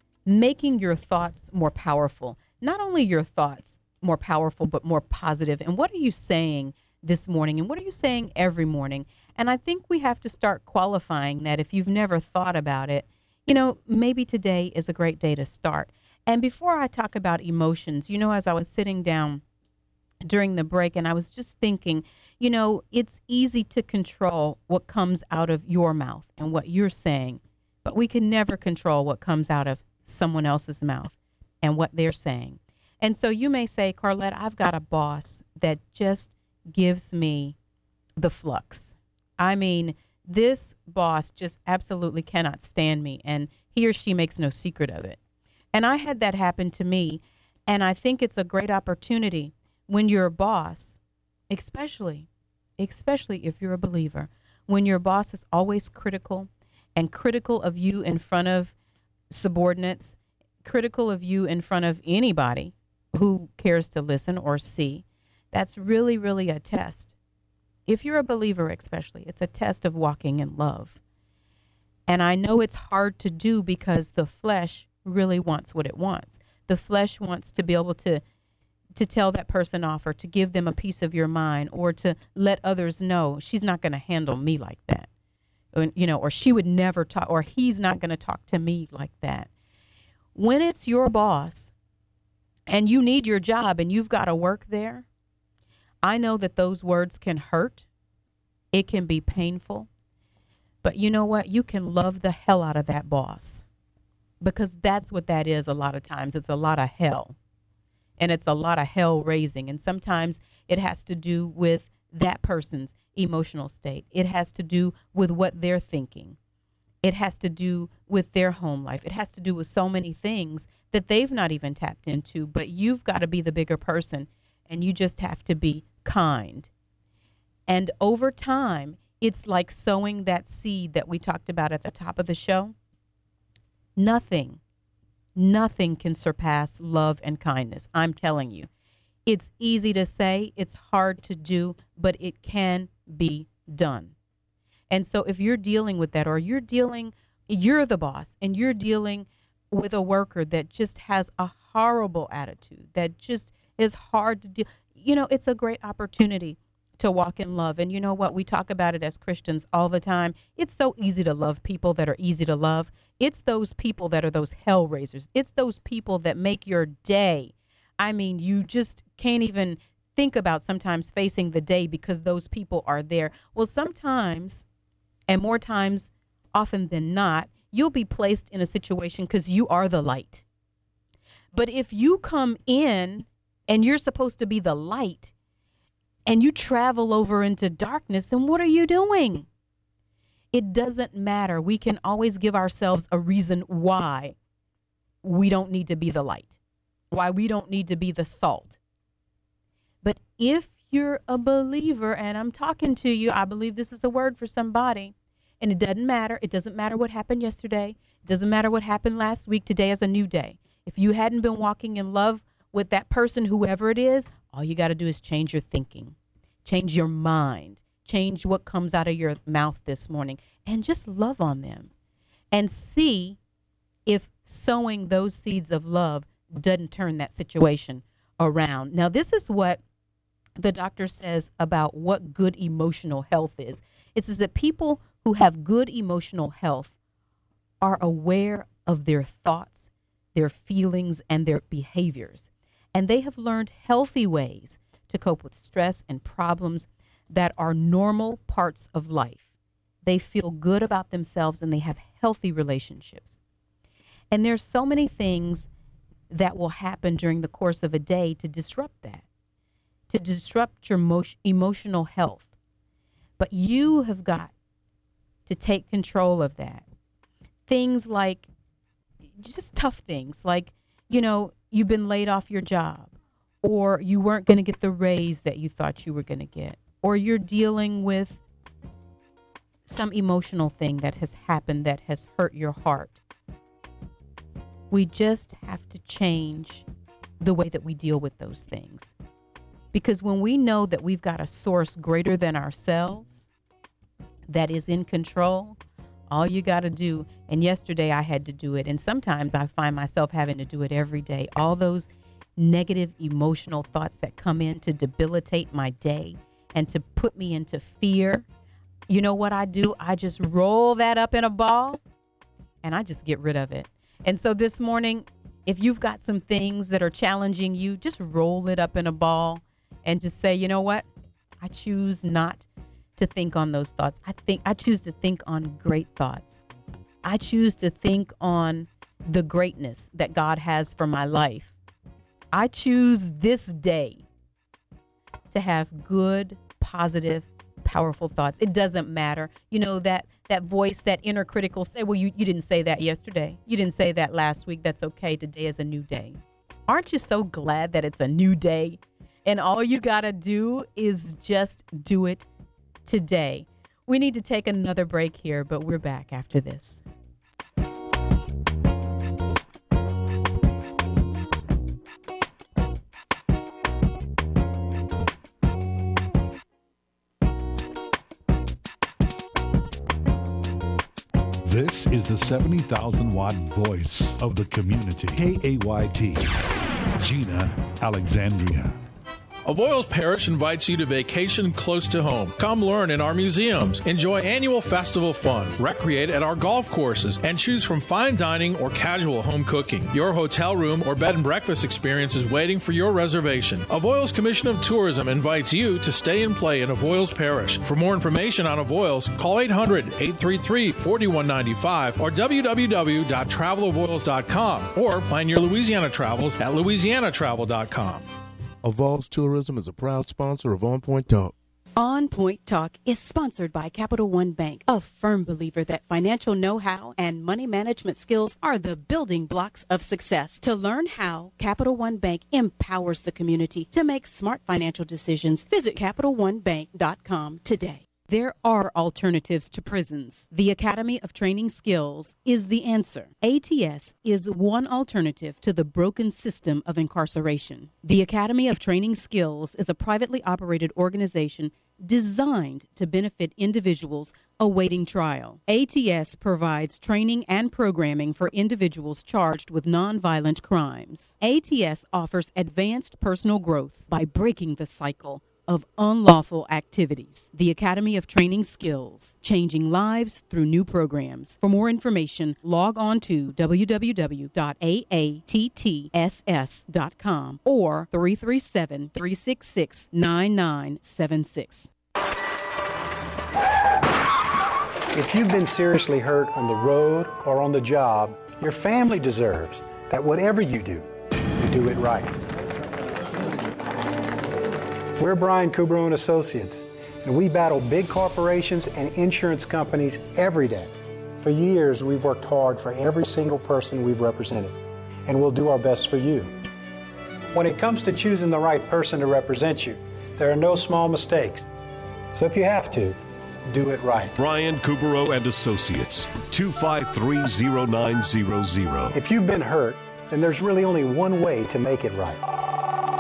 making your thoughts more powerful. Not only your thoughts more powerful, but more positive. And what are you saying this morning? And what are you saying every morning? And I think we have to start qualifying that. If you've never thought about it, you know, maybe today is a great day to start. And before I talk about emotions, you know, as I was sitting down during the break and I was just thinking, you know, it's easy to control what comes out of your mouth and what you're saying, but we can never control what comes out of someone else's mouth and what they're saying. And so you may say, Carlette, I've got a boss that just gives me the flux. I mean, this boss just absolutely cannot stand me, and he or she makes no secret of it. And I had that happen to me, and I think it's a great opportunity when you're a boss, especially, especially if you're a believer, when your boss is always critical and critical of you in front of subordinates, critical of you in front of anybody who cares to listen or see. That's really, really a test. If you're a believer especially, it's a test of walking in love. And I know it's hard to do because the flesh really wants what it wants. The flesh wants to be able to to tell that person off or to give them a piece of your mind or to let others know she's not going to handle me like that. You know, or she would never talk, or he's not going to talk to me like that. When it's your boss and you need your job and you've got to work there, I know that those words can hurt. It can be painful. But you know what? You can love the hell out of that boss, because that's what that is a lot of times. It's a lot of hell. And it's a lot of hell raising. And sometimes it has to do with that person's emotional state. It has to do with what they're thinking. It has to do with their home life. It has to do with so many things that they've not even tapped into. But you've got to be the bigger person, and you just have to be kind. And over time, it's like sowing that seed that we talked about at the top of the show. Nothing, nothing can surpass love and kindness. I'm telling you. It's easy to say, it's hard to do, but it can be done. And so if you're dealing with that, or you're dealing, you're the boss, and you're dealing with a worker that just has a horrible attitude, that just is hard to deal, you know, it's a great opportunity to walk in love. And you know what? We talk about it as Christians all the time. It's so easy to love people that are easy to love. It's those people that are those hell raisers. It's those people that make your day. I mean, you just can't even think about sometimes facing the day because those people are there. Well, sometimes, and more times often than not, you'll be placed in a situation because you are the light. But if you come in and you're supposed to be the light, and you travel over into darkness, then what are you doing? It doesn't matter. We can always give ourselves a reason why we don't need to be the light, why we don't need to be the salt. But if you're a believer, and I'm talking to you, I believe this is a word for somebody, and it doesn't matter. It doesn't matter what happened yesterday. It doesn't matter what happened last week. Today is a new day. If you hadn't been walking in love with that person, whoever it is, all you got to do is change your thinking, change your mind, change what comes out of your mouth this morning, and just love on them and see if sowing those seeds of love doesn't turn that situation around. Now, this is what the doctor says about what good emotional health is. It says that people who have good emotional health are aware of their thoughts, their feelings, and their behaviors. And they have learned healthy ways to cope with stress and problems that are normal parts of life. They feel good about themselves and they have healthy relationships. And there's so many things that will happen during the course of a day to disrupt that, to disrupt your mo- emotional health. But you have got to take control of that. Things like, just tough things like, you know, you've been laid off your job, or you weren't going to get the raise that you thought you were going to get, or you're dealing with some emotional thing that has happened that has hurt your heart. We just have to change the way that we deal with those things. Because when we know that we've got a source greater than ourselves that is in control, all you got to do, and yesterday I had to do it, and sometimes I find myself having to do it every day, all those negative emotional thoughts that come in to debilitate my day and to put me into fear, you know what I do? I just roll that up in a ball and I just get rid of it. And so this morning, if you've got some things that are challenging you, just roll it up in a ball and just say, you know what? I choose not to think on those thoughts. I think I choose to think on great thoughts. I choose to think on the greatness that God has for my life. I choose this day to have good, positive, powerful thoughts. It doesn't matter. You know, that that voice, that inner critical say, well, you, you didn't say that yesterday. You didn't say that last week. That's okay. Today is a new day. Aren't you so glad that it's a new day? And all you got to do is just do it today. We need to take another break here, but we're back after this. This is the seventy thousand watt voice of the community. K A Y T, Gina Alexandria. Avoyles Parish invites you to vacation close to home. Come learn in our museums, enjoy annual festival fun, recreate at our golf courses, and choose from fine dining or casual home cooking. Your hotel room or bed and breakfast experience is waiting for your reservation. Avoyles Commission of Tourism invites you to stay and play in Avoyles Parish. For more information on Avoyles, call eight hundred, eight three three, four one nine five or w w w dot travel avoyles dot com or plan your Louisiana travels at louisiana travel dot com. Avoyles Tourism is a proud sponsor of On Point Talk. On Point Talk is sponsored by Capital One Bank, a firm believer that financial know-how and money management skills are the building blocks of success. To learn how Capital One Bank empowers the community to make smart financial decisions, visit capital one bank dot com today. There are alternatives to prisons. The Academy of Training Skills is the answer. A T S is one alternative to the broken system of incarceration. The Academy of Training Skills is a privately operated organization designed to benefit individuals awaiting trial. A T S provides training and programming for individuals charged with nonviolent crimes. A T S offers advanced personal growth by breaking the cycle of unlawful activities. The Academy of Training Skills, changing lives through new programs. For more information, log on to w w w dot a a t t s s dot com or three three seven, three six six, nine nine seven six. If you've been seriously hurt on the road or on the job, your family deserves that whatever you do, you do it right. We're Brian Kubro and Associates, and we battle big corporations and insurance companies every day. For years, we've worked hard for every single person we've represented, and we'll do our best for you. When it comes to choosing the right person to represent you, there are no small mistakes. So if you have to, do it right. Brian Kubro and Associates, two five three, zero nine zero zero. If you've been hurt, then there's really only one way to make it right.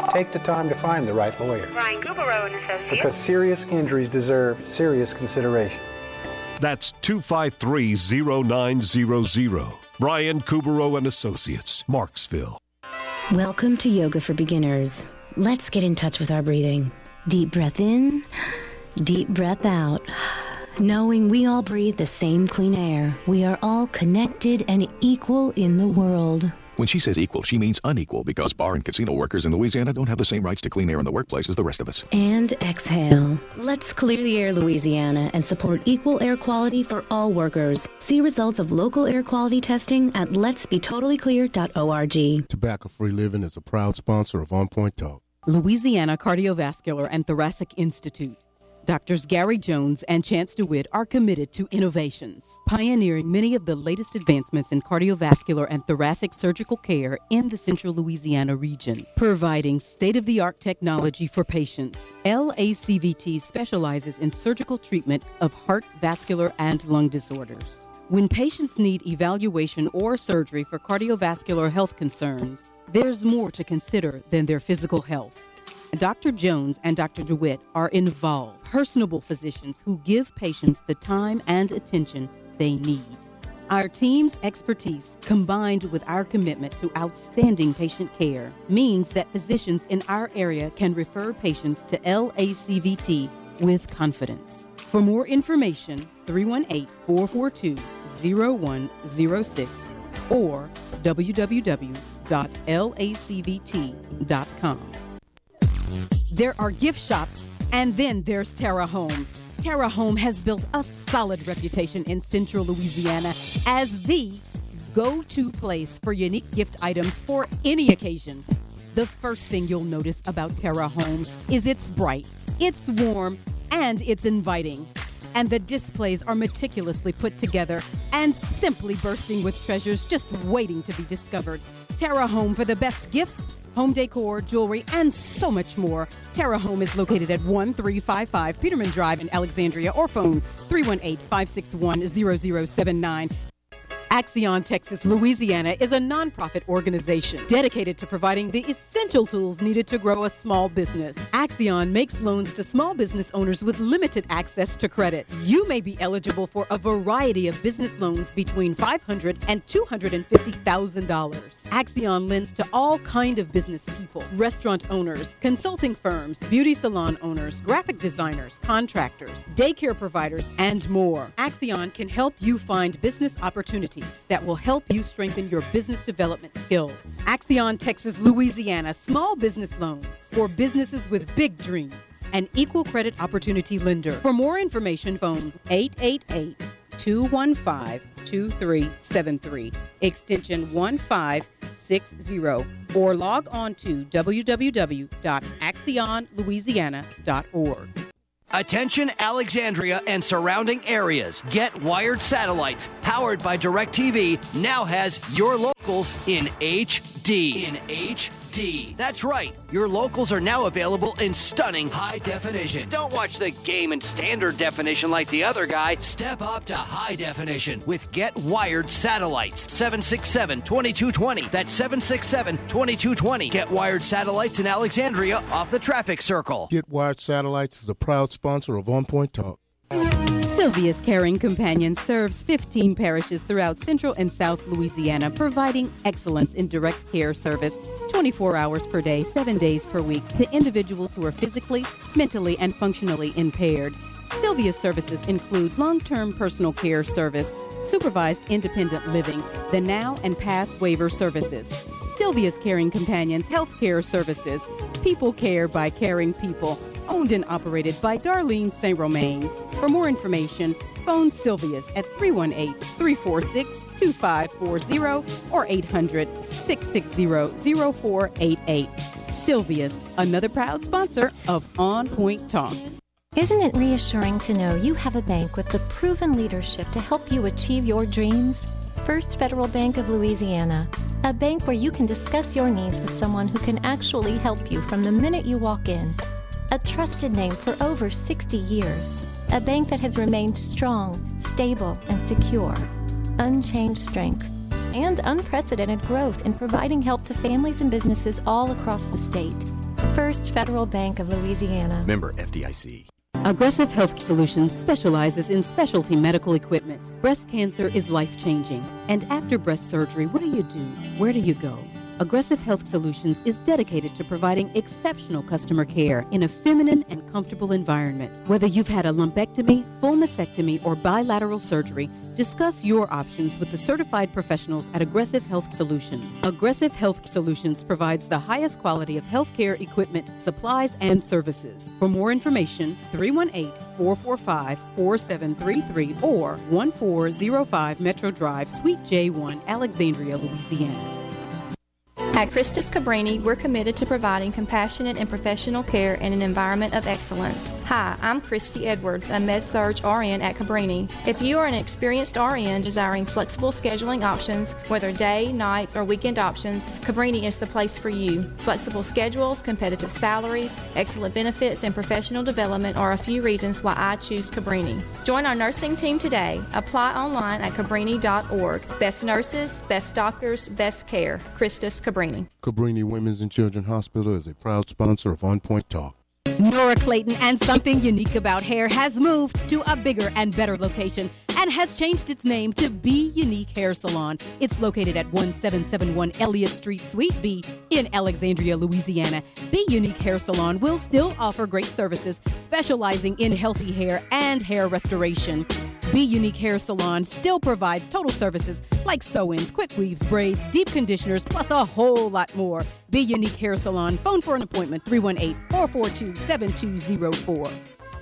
take the time to find the right lawyer. Brian Gubero and Associates. Because serious injuries deserve serious consideration. That's two five three, zero nine zero zero. Brian Kubero and Associates, Marksville. Welcome to Yoga for Beginners. Let's get in touch with our breathing. Deep breath in, deep breath out. Knowing we all breathe the same clean air, we are all connected and equal in the world. When she says equal, she means unequal, because bar and casino workers in Louisiana don't have the same rights to clean air in the workplace as the rest of us. And exhale. Let's clear the air, Louisiana, and support equal air quality for all workers. See results of local air quality testing at lets be totally clear dot org. Tobacco-free living is a proud sponsor of On Point Talk. Louisiana Cardiovascular and Thoracic Institute. Doctors Gary Jones and Chance DeWitt are committed to innovations, pioneering many of the latest advancements in cardiovascular and thoracic surgical care in the central Louisiana region, providing state-of-the-art technology for patients. L A C V T specializes in surgical treatment of heart, vascular, and lung disorders. When patients need evaluation or surgery for cardiovascular health concerns, there's more to consider than their physical health. Doctor Jones and Doctor DeWitt are involved, personable physicians who give patients the time and attention they need. Our team's expertise, combined with our commitment to outstanding patient care, means that physicians in our area can refer patients to L A C V T with confidence. For more information, three one eight, four four two, zero one zero six or w w w dot l a c v t dot com. There are gift shops, and then there's Terra Home. Terra Home has built a solid reputation in central Louisiana as the go-to place for unique gift items for any occasion. The first thing you'll notice about Terra Home is it's bright, it's warm, and it's inviting. And the displays are meticulously put together and simply bursting with treasures just waiting to be discovered. Terra Home for the best gifts, home decor, jewelry, and so much more. Terra Home is located at one three five five Peterman Drive in Alexandria, or phone three one eight, five six one, zero zero seven nine. Axion Texas Louisiana is a nonprofit organization dedicated to providing the essential tools needed to grow a small business. Axion makes loans to small business owners with limited access to credit. You may be eligible for a variety of business loans between five hundred thousand dollars and two hundred fifty thousand dollars. Axion lends to all kind of business people: restaurant owners, consulting firms, beauty salon owners, graphic designers, contractors, daycare providers, and more. Axion can help you find business opportunities that will help you strengthen your business development skills. Axion Texas Louisiana Small Business Loans for businesses with big dreams. An equal credit opportunity lender. For more information, phone eight eight eight, two one five, two three seven three, extension one five six zero, or log on to w w w dot axion louisiana dot org. Attention Alexandria and surrounding areas. Get Wired Satellites, powered by DirecTV, now has your locals in H D. In H D. That's right. Your locals are now available in stunning high definition. Don't watch the game in standard definition like the other guy. Step up to high definition with Get Wired Satellites. seven six seven, two two two zero. That's seven six seven, two two two zero. Get Wired Satellites in Alexandria off the traffic circle. Get Wired Satellites is a proud sponsor of On Point Talk. Sylvia's Caring Companion serves fifteen parishes throughout central and south Louisiana, providing excellence in direct care service twenty-four hours per day, seven days per week to individuals who are physically, mentally, and functionally impaired. Sylvia's services include long-term personal care service, supervised independent living, the now and past waiver services. Sylvia's Caring Companions Healthcare Services, people care by caring people, owned and operated by Darlene Saint Romain. For more information, phone Sylvia's at three one eight, three four six, two five four zero or eight hundred, six six zero, zero four eight eight. Sylvia's, another proud sponsor of On Point Talk. Isn't it reassuring to know you have a bank with the proven leadership to help you achieve your dreams? First Federal Bank of Louisiana, a bank where you can discuss your needs with someone who can actually help you from the minute you walk in. A trusted name for over sixty years, a bank that has remained strong, stable, and secure. Unchanged strength and unprecedented growth in providing help to families and businesses all across the state. First Federal Bank of Louisiana. Member F D I C. Aggressive Health Solutions specializes in specialty medical equipment. Breast cancer is life-changing. And after breast surgery, what do you do? Where do you go? Aggressive Health Solutions is dedicated to providing exceptional customer care in a feminine and comfortable environment. Whether you've had a lumpectomy, full mastectomy, or bilateral surgery, discuss your options with the certified professionals at Aggressive Health Solutions. Aggressive Health Solutions provides the highest quality of healthcare equipment, supplies, and services. For more information, three one eight, four four five, four seven three three or one four zero five Metro Drive, Suite J one, Alexandria, Louisiana. At Christus Cabrini, we're committed to providing compassionate and professional care in an environment of excellence. Hi, I'm Christy Edwards, a Med-Surg R N at Cabrini. If you are an experienced R N desiring flexible scheduling options, whether day, nights, or weekend options, Cabrini is the place for you. Flexible schedules, competitive salaries, excellent benefits, and professional development are a few reasons why I choose Cabrini. Join our nursing team today. Apply online at cabrini dot org. Best nurses, best doctors, best care. Christus Cabrini. Cabrini Women's and Children's Hospital is a proud sponsor of On Point Talk. Nora Clayton and Something Unique About Hair has moved to a bigger and better location and has changed its name to Be Unique Hair Salon. It's located at one seven seven one Elliott Street, Suite B in Alexandria, Louisiana. Be Unique Hair Salon will still offer great services specializing in healthy hair and hair restoration. Be Unique Hair Salon still provides total services like sew-ins, quick weaves, braids, deep conditioners, plus a whole lot more. Be Unique Hair Salon. Phone for an appointment, three one eight, four four two, seven two zero four.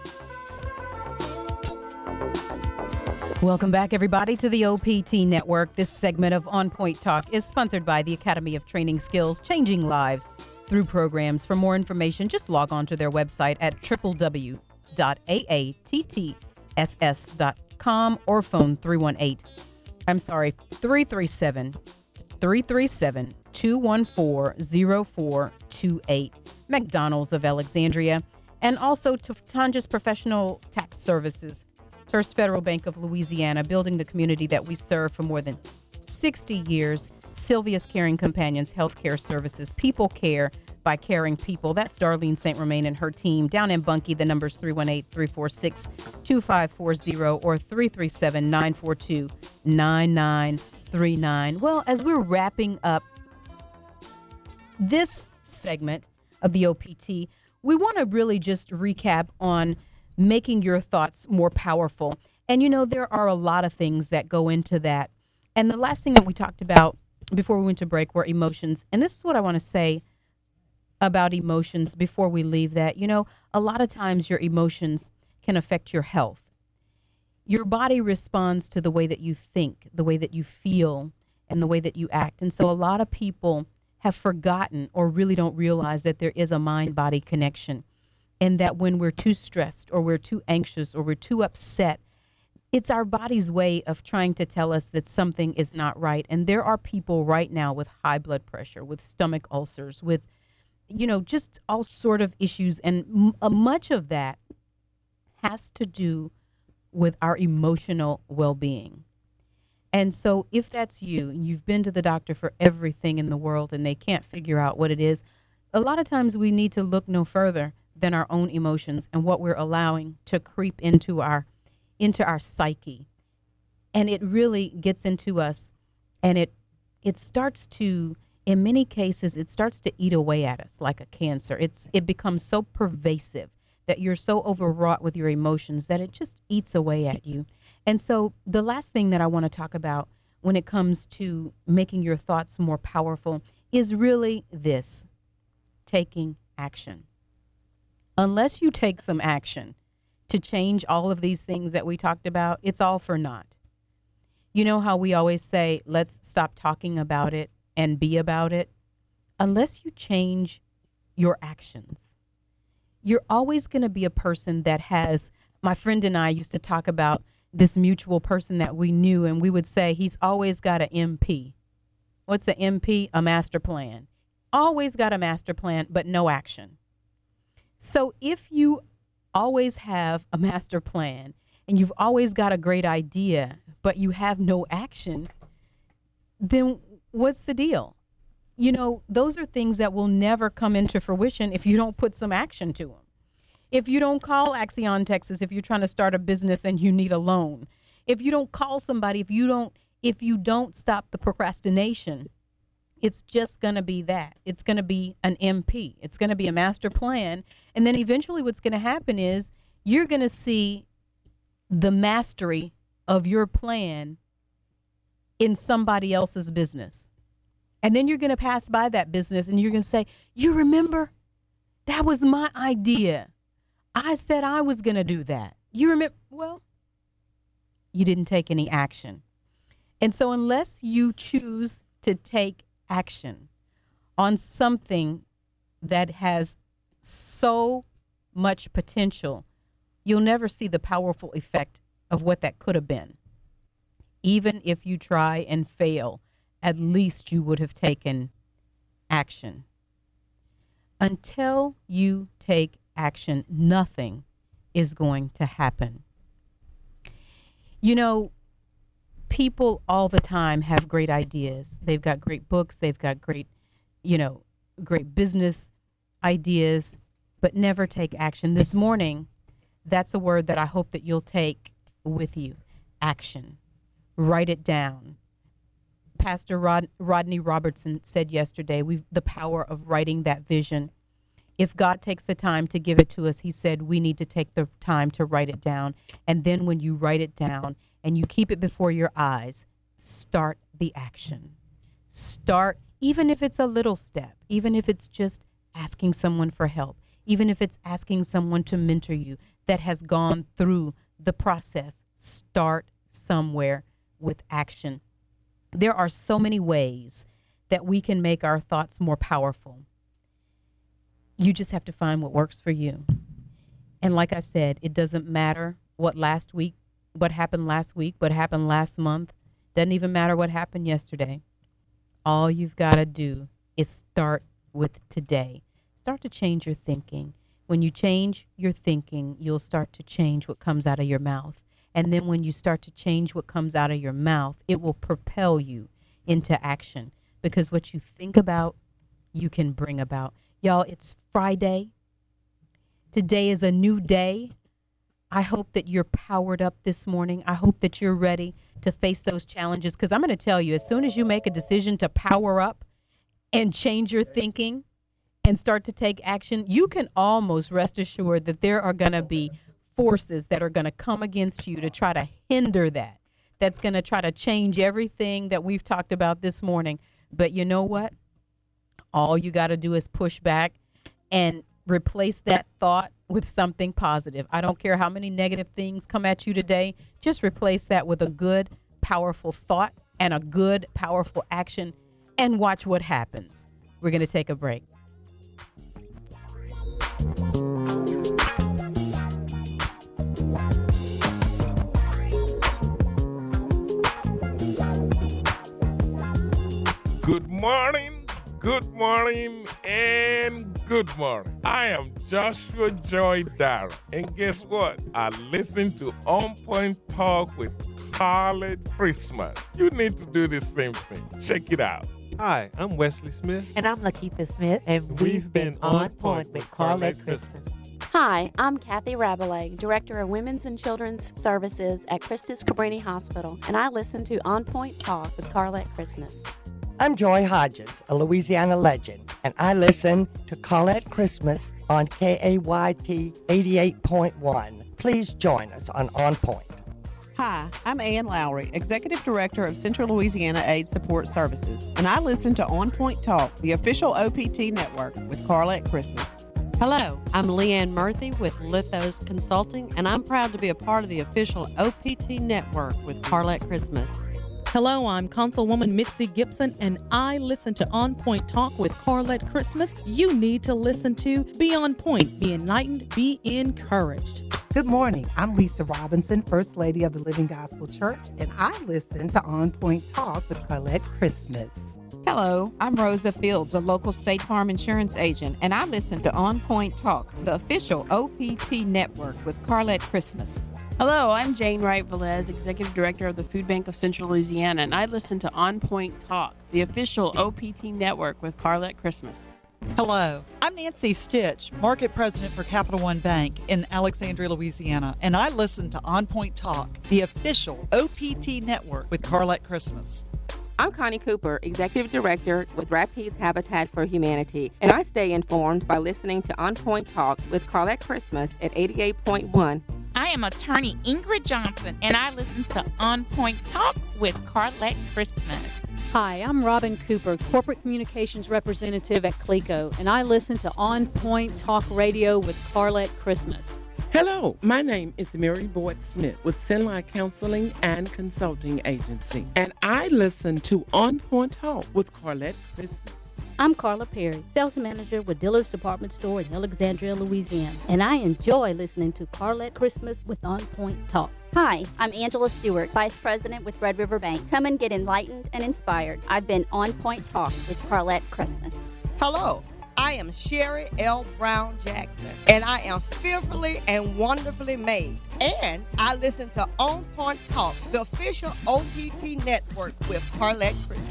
Welcome back, everybody, to the O P T Network. This segment of On Point Talk is sponsored by the Academy of Training Skills, changing lives through programs. For more information, just log on to their website at w w w dot a a t t s s dot com or phone three one eight, I'm sorry, three three seven, three three seven, two one four, zero four two eight. McDonald's of Alexandria, and also to Tanja's Professional Tax Services. First Federal Bank of Louisiana, building the community that we serve for more than sixty years. Sylvia's Caring Companions Healthcare Services, people care by caring people. That's Darlene Saint Romain and her team down in Bunkie. The number's three one eight, three four six, two five four zero or three three seven, nine four two, nine nine three nine. Well, as we're wrapping up this segment of the O P T, we want to really just recap on making your thoughts more powerful. And, you know, there are a lot of things that go into that. And the last thing that we talked about before we went to break were emotions. And this is what I want to say about emotions before we leave that. You know, a lot of times your emotions can affect your health. Your body responds to the way that you think, the way that you feel, and the way that you act. And so a lot of people have forgotten or really don't realize that there is a mind-body connection, and that when we're too stressed or we're too anxious or we're too upset, it's our body's way of trying to tell us that something is not right. And there are people right now with high blood pressure, with stomach ulcers, with, you know, just all sort of issues. And m- uh, much of that has to do with our emotional well-being. And so if that's you, and you've been to the doctor for everything in the world and they can't figure out what it is, a lot of times we need to look no further than our own emotions and what we're allowing to creep into our into our psyche. And it really gets into us, and it it starts to, in many cases, it starts to eat away at us like a cancer. It's it becomes so pervasive that you're so overwrought with your emotions that it just eats away at you. And so the last thing that I want to talk about when it comes to making your thoughts more powerful is really this: taking action. Unless you take some action to change all of these things that we talked about, it's all for naught. You know how we always say, let's stop talking about it and be about it? Unless you change your actions, you're always going to be a person that has, my friend and I used to talk about this mutual person that we knew, and we would say he's always got an M P. What's an M P? A master plan. Always got a master plan, but no action. So if you always have a master plan and you've always got a great idea, but you have no action, then what's the deal? you know, those are things that will never come into fruition if you don't put some action to them. If you don't call Axion Texas if you're trying to start a business and you need a loan. If you don't call somebody, if you don't if you don't stop the procrastination, it's just going to be that. It's going to be an M P. It's going to be a master plan. And then eventually what's going to happen is you're going to see the mastery of your plan in somebody else's business. And then you're going to pass by that business and you're going to say, you remember? That was my idea. I said I was going to do that. You remember? Well, you didn't take any action. And so unless you choose to take action on something that has so much potential, you'll never see the powerful effect of what that could have been. Even if you try and fail, at least you would have taken action. Until you take action, nothing is going to happen. You know, people all the time have great ideas. They've got great books. They've got great, you know, great business ideas, but never take action. This morning, that's a word that I hope that you'll take with you. Action. Write it down. Pastor Rod, Rodney Robertson said yesterday, we've the power of writing that vision. If God takes the time to give it to us, he said we need to take the time to write it down. And then when you write it down and you keep it before your eyes, start the action. Start, even if it's a little step, even if it's just asking someone for help, even if it's asking someone to mentor you that has gone through the process, start somewhere with action. There are so many ways that we can make our thoughts more powerful. You just have to find what works for you. And like I said, it doesn't matter what last week, what happened last week, what happened last month. Doesn't even matter what happened yesterday. All you've got to do is start with today. Start to change your thinking. When you change your thinking, you'll start to change what comes out of your mouth. And then when you start to change what comes out of your mouth, it will propel you into action. Because what you think about, you can bring about. Y'all, it's Friday. Today is a new day. I hope that you're powered up this morning. I hope that you're ready to face those challenges. Because I'm going to tell you, as soon as you make a decision to power up and change your thinking and start to take action, you can almost rest assured that there are going to be forces that are going to come against you to try to hinder that. That's going to try to change everything that we've talked about this morning. But you know what? All you got to do is push back and replace that thought with something positive. I don't care how many negative things come at you today. Just replace that with a good, powerful thought and a good, powerful action, and watch what happens. We're going to take a break. Good morning, good morning, and good morning. I am Joshua Joy Dara, and guess what? I listen to On Point Talk with Carlet Christmas. You need to do the same thing. Check it out. Hi, I'm Wesley Smith. And I'm Lakeitha Smith, and we've, we've been, been On Point with Carlet Christmas. Christmas. Hi, I'm Kathy Rabelais, Director of Women's and Children's Services at Christus Cabrini Hospital, and I listen to On Point Talk with Carlet Christmas. I'm Joy Hodges, a Louisiana legend, and I listen to Carlet Christmas on K A Y T eighty-eight point one. Please join us on On Point. Hi, I'm Ann Lowry, Executive Director of Central Louisiana AIDS Support Services, and I listen to On Point Talk, the official O P T network with Carlet Christmas. Hello, I'm Leanne Murphy with Lithos Consulting, and I'm proud to be a part of the official O P T network with Carlet Christmas. Hello, I'm Councilwoman Mitzi Gibson, and I listen to On Point Talk with Carlet Christmas. You need to listen to Be On Point, Be Enlightened, Be Encouraged. Good morning. I'm Lisa Robinson, First Lady of the Living Gospel Church, and I listen to On Point Talk with Carlet Christmas. Hello, I'm Rosa Fields, a local State Farm insurance agent, and I listen to On Point Talk, the official O P T network with Carlet Christmas. Hello, I'm Jane Wright Velez, Executive Director of the Food Bank of Central Louisiana, and I listen to On Point Talk, the official O P T network with Carlette Christmas. Hello, I'm Nancy Stitch, Market President for Capital One Bank in Alexandria, Louisiana, and I listen to On Point Talk, the official O P T network with Carlette Christmas. I'm Connie Cooper, Executive Director with Rapides Habitat for Humanity, and I stay informed by listening to On Point Talk with Carlette Christmas at eighty-eight point one. I am attorney Ingrid Johnson, and I listen to On Point Talk with Carlette Christmas. Hi, I'm Robin Cooper, Corporate Communications Representative at CLECO, and I listen to On Point Talk Radio with Carlette Christmas. Hello, my name is Mary Boyd Smith with Sinline Counseling and Consulting Agency, and I listen to On Point Talk with Carlette Christmas. I'm Carla Perry, Sales Manager with Dillard's Department Store in Alexandria, Louisiana, and I enjoy listening to Carlette Christmas with On Point Talk. Hi, I'm Angela Stewart, Vice President with Red River Bank. Come and get enlightened and inspired. I've been On Point Talk with Carlette Christmas. Hello, I am Sherry L. Brown Jackson, and I am fearfully and wonderfully made. And I listen to On Point Talk, the official O P T network with Carlette Christmas.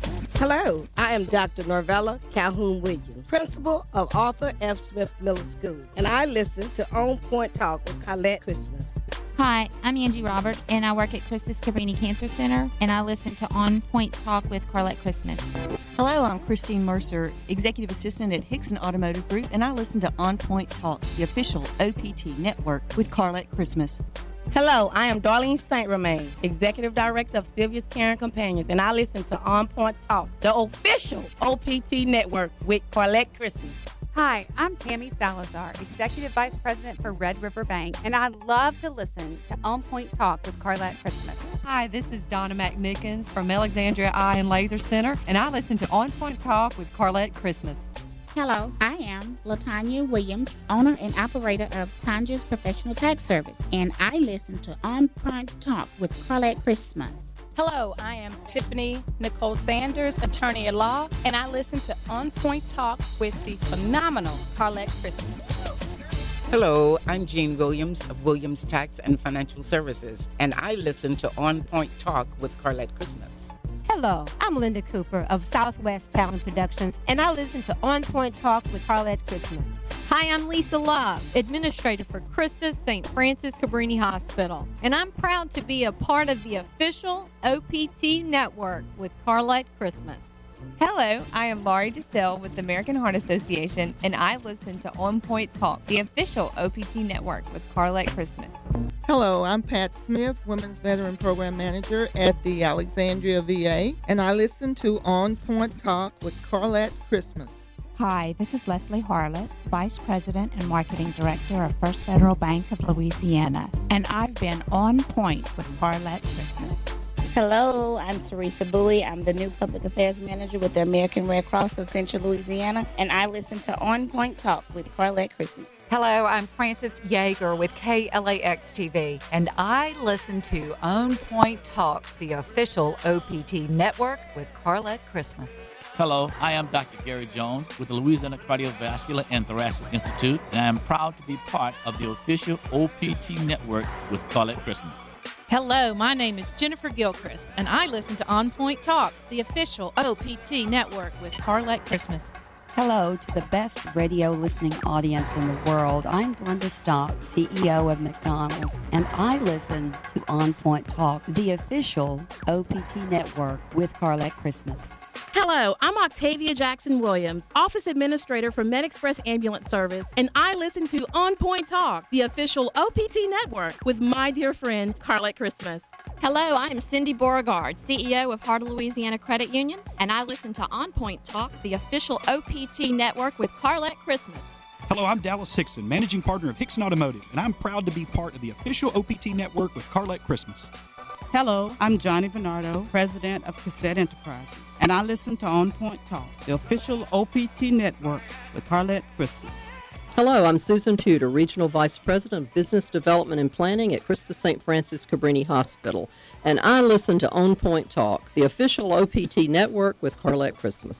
Hello, I am Doctor Norvella Calhoun Williams, Principal of Arthur F. Smith Middle School, and I listen to On Point Talk with Carlette Christmas. Hi, I'm Angie Roberts, and I work at Christus Cabrini Cancer Center, and I listen to On Point Talk with Carlette Christmas. Hello, I'm Christine Mercer, Executive Assistant at Hickson Automotive Group, and I listen to On Point Talk, the official O P T network with Carlette Christmas. Hello, I am Darlene Saint Romain, Executive Director of Sylvia's Caring Companions, and I listen to On Point Talk, the official O P T network with Carlette Christmas. Hi, I'm Tammy Salazar, Executive Vice President for Red River Bank, and I love to listen to On Point Talk with Carlette Christmas. Hi, this is Donna McMickens from Alexandria Eye and Laser Center, and I listen to On Point Talk with Carlette Christmas. Hello, I am Latanya Williams, owner and operator of Tandra's Professional Tax Service, and I listen to On Point Talk with Carlette Christmas. Hello, I am Tiffany Nicole Sanders, attorney at law, and I listen to On Point Talk with the phenomenal Carlette Christmas. Hello, I'm Jean Williams of Williams Tax and Financial Services, and I listen to On Point Talk with Carlette Christmas. Hello, I'm Linda Cooper of Southwest Talent Productions, and I listen to On Point Talk with Carlette Christmas. Hi, I'm Lisa Love, Administrator for Christus Saint Francis Cabrini Hospital, and I'm proud to be a part of the official O P T network with Carlette Christmas. Hello, I am Laurie DeSille with the American Heart Association, and I listen to On Point Talk, the official O P T network with Carlette Christmas. Hello, I'm Pat Smith, Women's Veteran Program Manager at the Alexandria V A, and I listen to On Point Talk with Carlette Christmas. Hi, this is Leslie Harless, Vice President and Marketing Director of First Federal Bank of Louisiana, and I've been on point with Carlette Christmas. Hello, I'm Teresa Bowie. I'm the new Public Affairs Manager with the American Red Cross of Central Louisiana, and I listen to On Point Talk with Carlette Christmas. Hello, I'm Frances Yeager with K L A X T V, and I listen to On Point Talk, the official O P T network with Carlette Christmas. Hello, I am Doctor Gary Jones with the Louisiana Cardiovascular and Thoracic Institute, and I am proud to be part of the official O P T network with Carlette Christmas. Hello, my name is Jennifer Gilchrist, and I listen to On Point Talk, the official O P T network with Carlette Christmas. Hello to the best radio listening audience in the world. I'm Glenda Stock, C E O of McDonald's, and I listen to On Point Talk, the official O P T network with Carlette Christmas. Hello, I'm Octavia Jackson Williams, Office Administrator for MedExpress Ambulance Service, and I listen to On Point Talk, the official O P T network with my dear friend, Carlette Christmas. Hello, I am Cindy Beauregard, C E O of Heart of Louisiana Credit Union, and I listen to On Point Talk, the official O P T network with Carlette Christmas. Hello, I'm Dallas Hickson, Managing Partner of Hickson Automotive, and I'm proud to be part of the official O P T network with Carlette Christmas. Hello, I'm Johnny Bernardo, President of Cassette Enterprises, and I listen to On Point Talk, the official O P T network with Carlette Christmas. Hello, I'm Susan Tudor, Regional Vice President of Business Development and Planning at Christus Saint Francis Cabrini Hospital, and I listen to On Point Talk, the official O P T network with Carlette Christmas.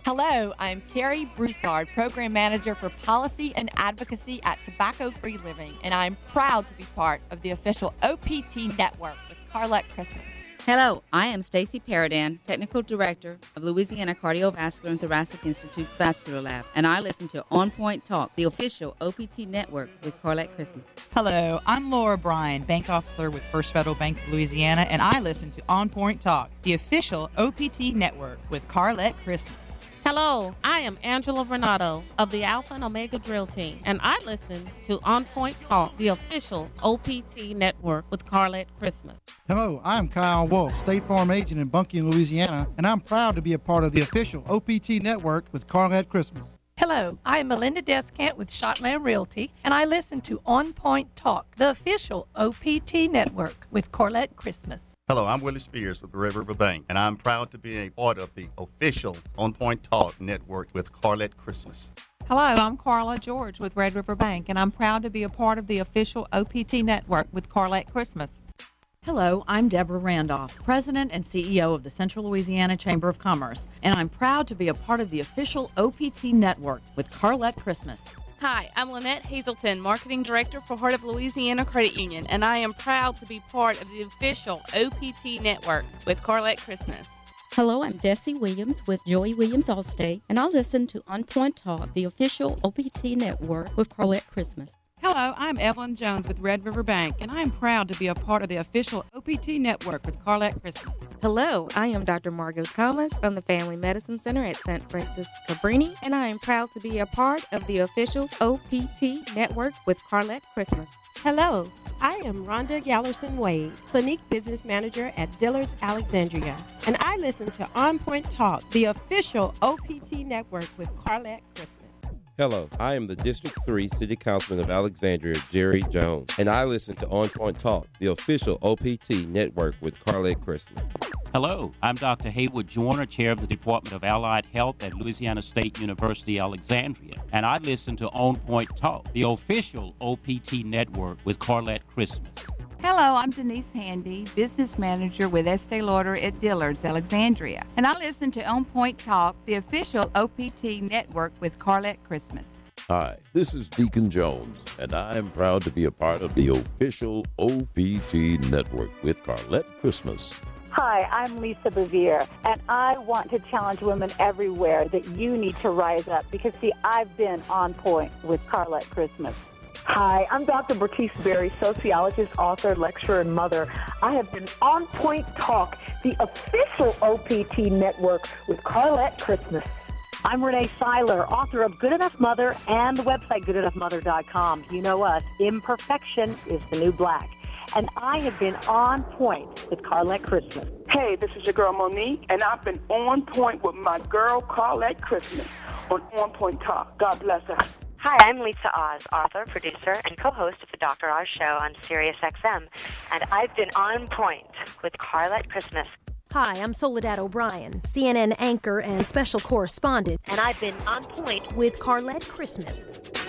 Hello, I'm Terry Broussard, Program Manager for Policy and Advocacy at Tobacco Free Living, and I'm proud to be part of the official O P T Network with Carlette Christmas. Hello, I am Stacy Paradan, Technical Director of Louisiana Cardiovascular and Thoracic Institute's Vascular Lab, and I listen to On Point Talk, the official O P T Network with Carlette Christmas. Hello, I'm Laura Bryan, Bank Officer with First Federal Bank of Louisiana, and I listen to On Point Talk, the official O P T Network with Carlette Christmas. Hello, I am Angela Renato of the Alpha and Omega Drill Team, and I listen to On Point Talk, the official O P T Network with Carlette Christmas. Hello, I'm Kyle Wolf, State Farm Agent in Bunkie, Louisiana, and I'm proud to be a part of the official O P T Network with Carlette Christmas. Hello, I am Melinda Descant with Shotland Realty, and I listen to On Point Talk, the official O P T Network with Carlette Christmas. Hello, I'm Willie Spears with the Red River Bank, and I'm proud to be a part of the official On Point Talk Network with Carlette Christmas. Hello, I'm Carla George with Red River Bank, and I'm proud to be a part of the official O P T Network with Carlette Christmas. Hello, I'm Deborah Randolph, President and C E O of the Central Louisiana Chamber of Commerce, and I'm proud to be a part of the official O P T Network with Carlette Christmas. Hi, I'm Lynette Hazelton, Marketing Director for Heart of Louisiana Credit Union, and I am proud to be part of the official O P T Network with Carlette Christmas. Hello, I'm Desi Williams with Joey Williams Allstate, and I listen to On Point Talk, the official O P T Network with Carlette Christmas. Hello, I'm Evelyn Jones with Red River Bank, and I am proud to be a part of the official O P T Network with Carlette Christmas. Hello, I am Doctor Margot Thomas from the Family Medicine Center at Saint Francis Cabrini, and I am proud to be a part of the official O P T Network with Carlette Christmas. Hello, I am Rhonda Gallerson Wade, Clinique Business Manager at Dillard's Alexandria, and I listen to On Point Talk, the official O P T Network with Carlette Christmas. Hello, I am the District three City Councilman of Alexandria, Jerry Jones, and I listen to On Point Talk, the official O P T Network with Carlette Christmas. Hello, I'm Doctor Haywood Joyner, Chair of the Department of Allied Health at Louisiana State University, Alexandria, and I listen to On Point Talk, the official O P T Network with Carlette Christmas. Hello, I'm Denise Handy, Business Manager with Estee Lauder at Dillard's, Alexandria, and I listen to On Point Talk, the official O P T Network with Carlette Christmas. Hi, this is Deacon Jones, and I am proud to be a part of the official O P T Network with Carlette Christmas. Hi, I'm Lisa Bevere, and I want to challenge women everywhere that you need to rise up because, see, I've been on point with Carlette Christmas. Hi, I'm Doctor Bertice Berry, sociologist, author, lecturer, and mother. I have been On Point Talk, the official O P T network with Carlette Christmas. I'm Renee Seiler, author of Good Enough Mother and the website good enough mother dot com. You know us, imperfection is the new black. And I have been on point with Carlette Christmas. Hey, this is your girl Monique, and I've been on point with my girl Carlette Christmas on On Point Talk. God bless her. Hi, I'm Lisa Oz, author, producer, and co-host of the Doctor Oz Show on Sirius X M, and I've been on point with Carlette Christmas. Hi, I'm Soledad O'Brien, C N N anchor and special correspondent, and I've been on point with Carlette Christmas.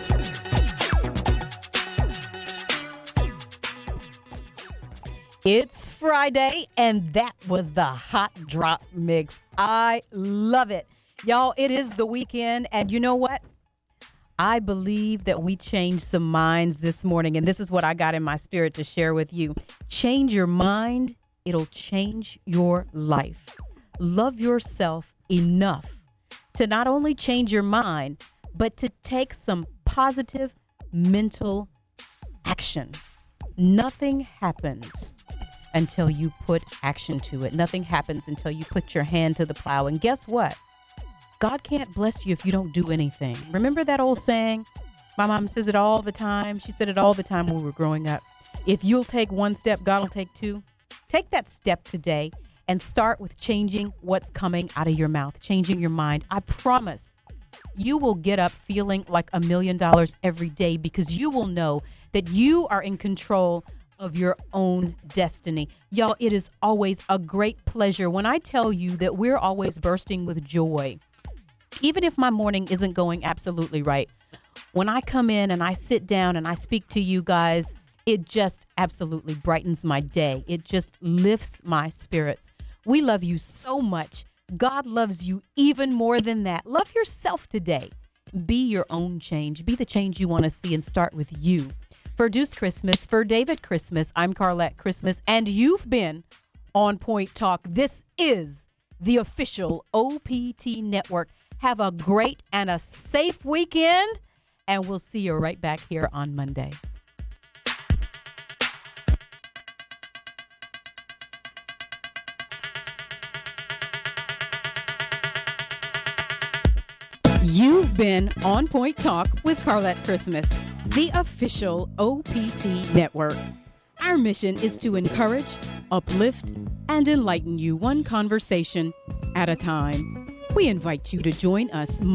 It's Friday, and that was the Hot Drop Mix. I love it. Y'all, it is the weekend, and you know what? I believe that we changed some minds this morning, and this is what I got in my spirit to share with you. Change your mind, it'll change your life. Love yourself enough to not only change your mind, but to take some positive mental action. Nothing happens until you put action to it. Nothing happens until you put your hand to the plow. And guess what? God can't bless you if you don't do anything. Remember that old saying? My mom says it all the time. She said it all the time when we were growing up. If you'll take one step, God will take two. Take that step today and start with changing what's coming out of your mouth, changing your mind. I promise you will get up feeling like a million dollars every day because you will know that you are in control of your own destiny. Y'all, it is always a great pleasure when I tell you that we're always bursting with joy. Even if my morning isn't going absolutely right, when I come in and I sit down and I speak to you guys, it just absolutely brightens my day. It just lifts my spirits. We love you so much. God loves you even more than that. Love yourself today. Be your own change. Be the change you want to see and start with you. For Deuce Christmas, for David Christmas, I'm Carlette Christmas, and you've been On Point Talk. This is the official O P T Network. Have a great and a safe weekend, and we'll see you right back here on Monday. You've been On Point Talk with Carlette Christmas, the official O P T Network. Our mission is to encourage, uplift, and enlighten you one conversation at a time. We invite you to join us